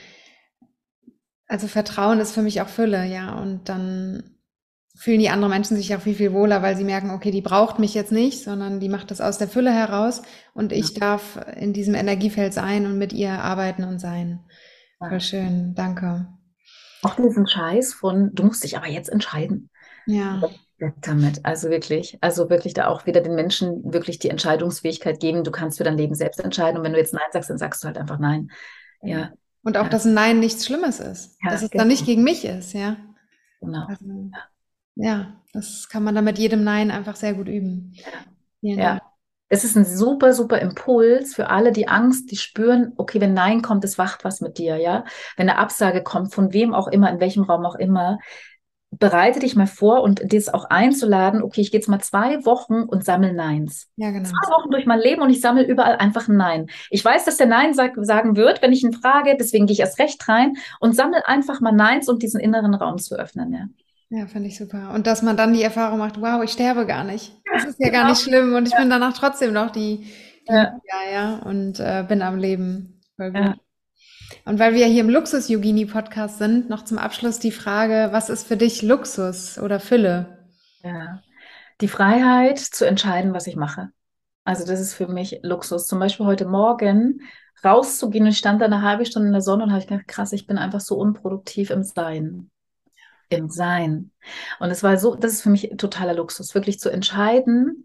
also Vertrauen ist für mich auch Fülle, ja. Und dann fühlen die anderen Menschen sich auch viel, viel wohler, weil sie merken, okay, die braucht mich jetzt nicht, sondern die macht das aus der Fülle heraus und ich darf in diesem Energiefeld sein und mit ihr arbeiten und sein. Voll schön, danke. Auch diesen Scheiß von, du musst dich aber jetzt entscheiden. Ja, Weg damit. Also wirklich, also wirklich da auch wieder den Menschen wirklich die Entscheidungsfähigkeit geben. Du kannst für dein Leben selbst entscheiden. Und wenn du jetzt Nein sagst, dann sagst du halt einfach Nein. Ja. und auch, Ja. dass ein Nein nichts Schlimmes ist, Ja, dass es genau. dann nicht gegen mich ist, ja. Genau. Also, ja, das kann man dann mit jedem Nein einfach sehr gut üben. Vielen Ja. Dank. Es ist ein super, super Impuls für alle, die Angst, die spüren, okay, wenn Nein kommt, es wacht was mit dir, ja. Wenn eine Absage kommt, von wem auch immer, in welchem Raum auch immer, bereite dich mal vor und das auch einzuladen, okay, ich gehe jetzt mal zwei Wochen und sammle Neins. Ja, genau. Zwei Wochen durch mein Leben und ich sammle überall einfach ein Nein. Ich weiß, dass der Nein sag, sagen wird, wenn ich ihn frage, deswegen gehe ich erst recht rein und sammle einfach mal Neins, um diesen inneren Raum zu öffnen, ja. Ja, finde ich super. Und dass man dann die Erfahrung macht, wow, ich sterbe gar nicht. Das ist ja gar Genau. nicht schlimm und ich bin danach trotzdem noch die, die Ja. Julia, ja, und äh, bin am Leben. Voll gut. Ja. Und weil wir hier im Luxus-Yogini-Podcast sind, noch zum Abschluss die Frage, was ist für dich Luxus oder Fülle? Ja. Die Freiheit zu entscheiden, was ich mache. Also das ist für mich Luxus. Zum Beispiel heute Morgen rauszugehen und ich stand da eine halbe Stunde in der Sonne und habe ich gedacht, krass, ich bin einfach so unproduktiv im Sein. Im Sein. Und es war so, das ist für mich totaler Luxus, wirklich zu entscheiden.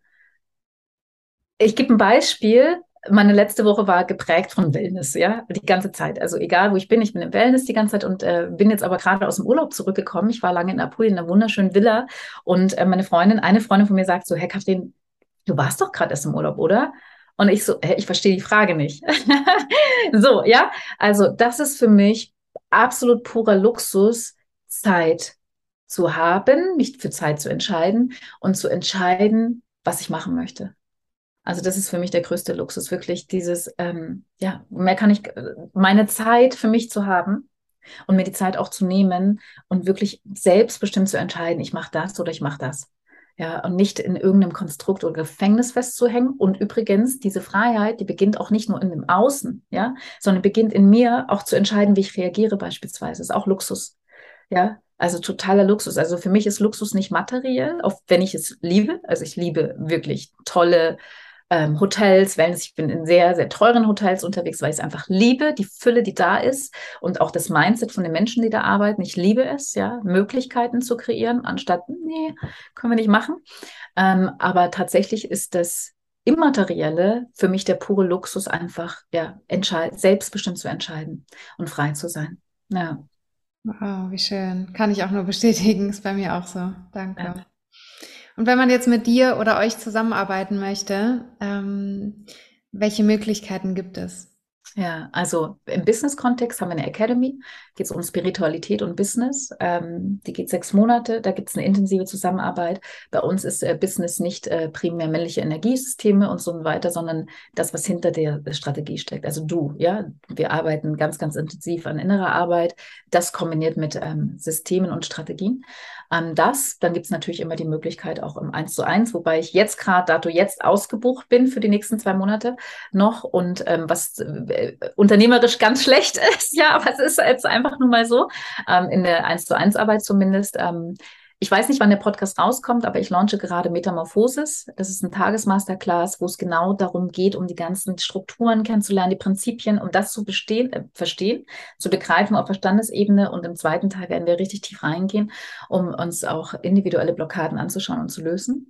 Ich gebe ein Beispiel. Meine letzte Woche war geprägt von Wellness, ja, die ganze Zeit. Also egal, wo ich bin, ich bin im Wellness die ganze Zeit und äh, bin jetzt aber gerade aus dem Urlaub zurückgekommen. Ich war lange in Apulien, in einer wunderschönen Villa und äh, meine Freundin, eine Freundin von mir sagt so, hey Katrin, du warst doch gerade erst im Urlaub, oder? Und ich so, hä, ich verstehe die Frage nicht. So, ja, also das ist für mich absolut purer Luxus, Zeit zu haben, mich für Zeit zu entscheiden und zu entscheiden, was ich machen möchte. Also das ist für mich der größte Luxus, wirklich dieses, ähm, ja, mehr kann ich, meine Zeit für mich zu haben und mir die Zeit auch zu nehmen und wirklich selbstbestimmt zu entscheiden, ich mache das oder ich mache das. Ja, und nicht in irgendeinem Konstrukt oder Gefängnis festzuhängen. Und übrigens, diese Freiheit, die beginnt auch nicht nur in dem Außen, ja, sondern beginnt in mir auch zu entscheiden, wie ich reagiere beispielsweise. Das ist auch Luxus. Ja, also totaler Luxus. Also für mich ist Luxus nicht materiell, auch wenn ich es liebe. Also ich liebe wirklich tolle ähm, Hotels, Wellness. Ich bin in sehr, sehr teuren Hotels unterwegs, weil ich es einfach liebe, die Fülle, die da ist und auch das Mindset von den Menschen, die da arbeiten. Ich liebe es, ja, Möglichkeiten zu kreieren, anstatt, nee, können wir nicht machen. Ähm, aber tatsächlich ist das Immaterielle für mich der pure Luxus, einfach, ja, entscheid selbstbestimmt zu entscheiden und frei zu sein. Ja. Wow, wie schön. Kann ich auch nur bestätigen, ist bei mir auch so. Danke. Ja. Und wenn man jetzt mit dir oder euch zusammenarbeiten möchte, ähm, welche Möglichkeiten gibt es? Ja, also im Business-Kontext haben wir eine Academy, geht es um Spiritualität und Business. Ähm, die geht sechs Monate, da gibt es eine intensive Zusammenarbeit. Bei uns ist äh, Business nicht äh, primär männliche Energiesysteme und so weiter, sondern das, was hinter der Strategie steckt. Also du, ja, wir arbeiten ganz, ganz intensiv an innerer Arbeit, das kombiniert mit ähm, Systemen und Strategien. Ähm, das, dann gibt es natürlich immer die Möglichkeit auch im Eins zu eins, wobei ich jetzt gerade, dato jetzt ausgebucht bin für die nächsten zwei Monate noch und ähm, was äh, unternehmerisch ganz schlecht ist, ja, aber es ist jetzt einfach nur mal so, ähm, in der eins zu eins Arbeit zumindest. Ähm, ich weiß nicht, wann der Podcast rauskommt, aber ich launche gerade Metamorphosis. Das ist ein Tagesmasterclass, wo es genau darum geht, um die ganzen Strukturen kennenzulernen, die Prinzipien, um das zu bestehen, äh, verstehen, zu begreifen auf Verstandesebene. Und im zweiten Teil werden wir richtig tief reingehen, um uns auch individuelle Blockaden anzuschauen und zu lösen.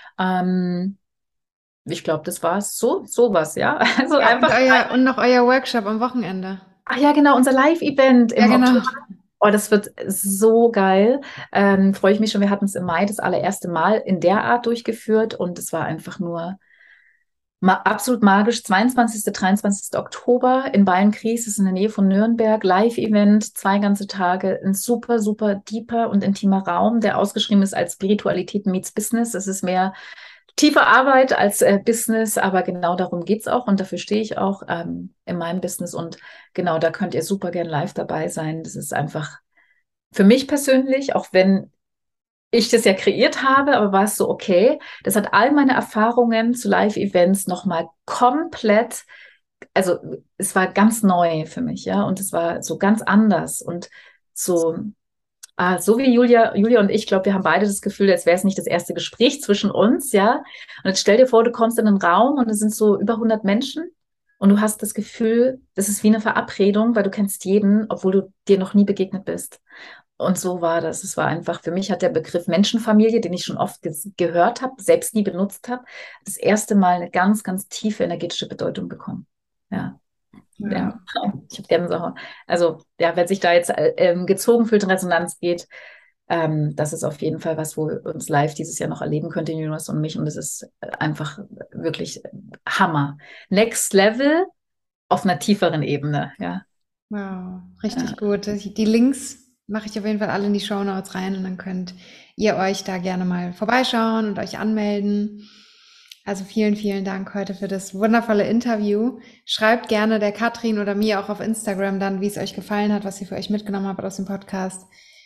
Ähm, ich glaube, das war's. So, sowas, ja. Also Ja, und einfach. euer, und noch euer Workshop am Wochenende. Ach ja, genau, unser Live-Event Ja, im genau. Oktober. Oh, das wird so geil. Ähm, freue ich mich schon. Wir hatten es im Mai das allererste Mal in der Art durchgeführt und es war einfach nur ma absolut magisch. zweiundzwanzigsten dreiundzwanzigsten Oktober in Beilngries, das ist in der Nähe von Nürnberg. Live-Event, zwei ganze Tage, ein super, super deeper und intimer Raum, der ausgeschrieben ist als Spiritualität meets Business. Es ist mehr tiefe Arbeit als äh, Business, aber genau darum geht's auch und dafür stehe ich auch ähm, in meinem Business und genau, da könnt ihr super gern live dabei sein. Das ist einfach für mich persönlich, auch wenn ich das ja kreiert habe, aber war es so, okay, das hat all meine Erfahrungen zu Live-Events nochmal komplett, also es war ganz neu für mich, ja, und es war so ganz anders und so Ah, so wie Julia, Julia und ich glaube, wir haben beide das Gefühl, als wäre es nicht das erste Gespräch zwischen uns, ja. Und jetzt stell dir vor, du kommst in einen Raum und es sind so über hundert Menschen und du hast das Gefühl, das ist wie eine Verabredung, weil du kennst jeden, obwohl du dir noch nie begegnet bist. Und so war das. Es war einfach, für mich hat der Begriff Menschenfamilie, den ich schon oft ge gehört habe, selbst nie benutzt habe, das erste Mal eine ganz, ganz tiefe energetische Bedeutung bekommen. Ja. Ja. Ja, ich habe Gänsehaut. Also, ja, wer sich da jetzt äh, ähm, gezogen fühlt, in Resonanz geht, ähm, das ist auf jeden Fall was, wo wir uns live dieses Jahr noch erleben könnt, den Jonas und mich. Und es ist einfach wirklich Hammer. Next Level auf einer tieferen Ebene, ja. Wow, Ja, richtig gut. Die die Links mache ich auf jeden Fall alle in die Shownotes rein und dann könnt ihr euch da gerne mal vorbeischauen und euch anmelden. Also vielen, vielen Dank heute für das wundervolle Interview. Schreibt gerne der Katrin oder mir auch auf Instagram dann, wie es euch gefallen hat, was ihr für euch mitgenommen habt aus dem Podcast.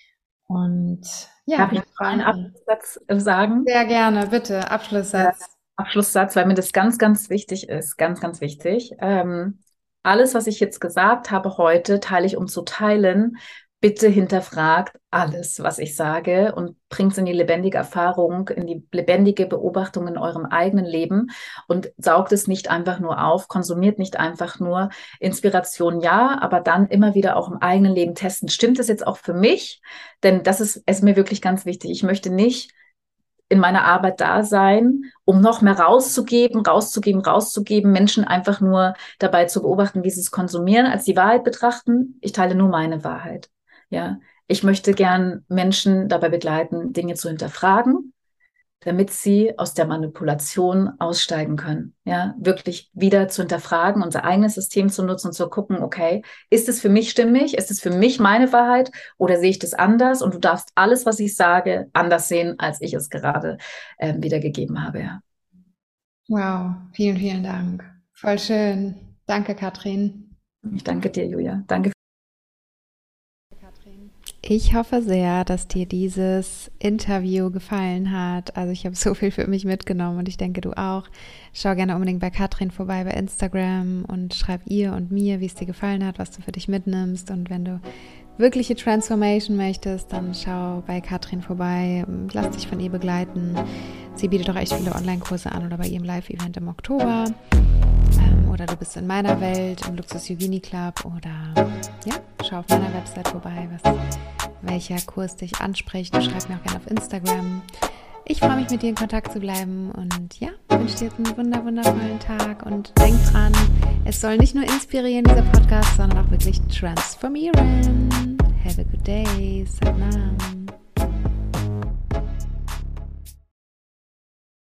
Und ja, darf ich wir noch einen freuen uns. Absatz äh, sagen? Sehr gerne, bitte, Ja. Abschlusssatz. Abschlusssatz, weil mir das ganz, ganz wichtig ist, ganz, ganz wichtig. Ähm, alles, was ich jetzt gesagt habe heute, teile ich, um zu teilen. Bitte hinterfragt alles, was ich sage und bringt es in die lebendige Erfahrung, in die lebendige Beobachtung in eurem eigenen Leben und saugt es nicht einfach nur auf, konsumiert nicht einfach nur Inspiration, ja, aber dann immer wieder auch im eigenen Leben testen. Stimmt es jetzt auch für mich? Denn das ist, ist mir wirklich ganz wichtig. Ich möchte nicht in meiner Arbeit da sein, um noch mehr rauszugeben, rauszugeben, rauszugeben, Menschen einfach nur dabei zu beobachten, wie sie es konsumieren, als die Wahrheit betrachten. Ich teile nur meine Wahrheit. Ja, ich möchte gern Menschen dabei begleiten, Dinge zu hinterfragen, damit sie aus der Manipulation aussteigen können. Ja, wirklich wieder zu hinterfragen, unser eigenes System zu nutzen und zu gucken, okay, ist es für mich stimmig? Ist es für mich meine Wahrheit oder sehe ich das anders? Und du darfst alles, was ich sage, anders sehen, als ich es gerade ähm, wiedergegeben habe. Ja. Wow, vielen, vielen Dank. Voll schön. Danke, Katrin. Ich danke dir, Julia. Danke. Ich hoffe sehr, dass dir dieses Interview gefallen hat. Also ich habe so viel für mich mitgenommen und ich denke, du auch. Schau gerne unbedingt bei Katrin vorbei bei Instagram und schreib ihr und mir, wie es dir gefallen hat, was du für dich mitnimmst. Und wenn du wirkliche Transformation möchtest, dann schau bei Katrin vorbei, lass dich von ihr begleiten. Sie bietet auch echt viele Online-Kurse an oder bei ihrem Live-Event im Oktober. Oder du bist in meiner Welt, im Luxus Yogini Club oder ja, schau auf meiner Website vorbei, was, welcher Kurs dich anspricht. Schreib mir auch gerne auf Instagram. Ich freue mich, mit dir in Kontakt zu bleiben und ja, wünsche dir jetzt einen wunder, wundervollen Tag und denk dran, es soll nicht nur inspirieren, dieser Podcast, sondern auch wirklich transformieren. Have a good day. Satnam.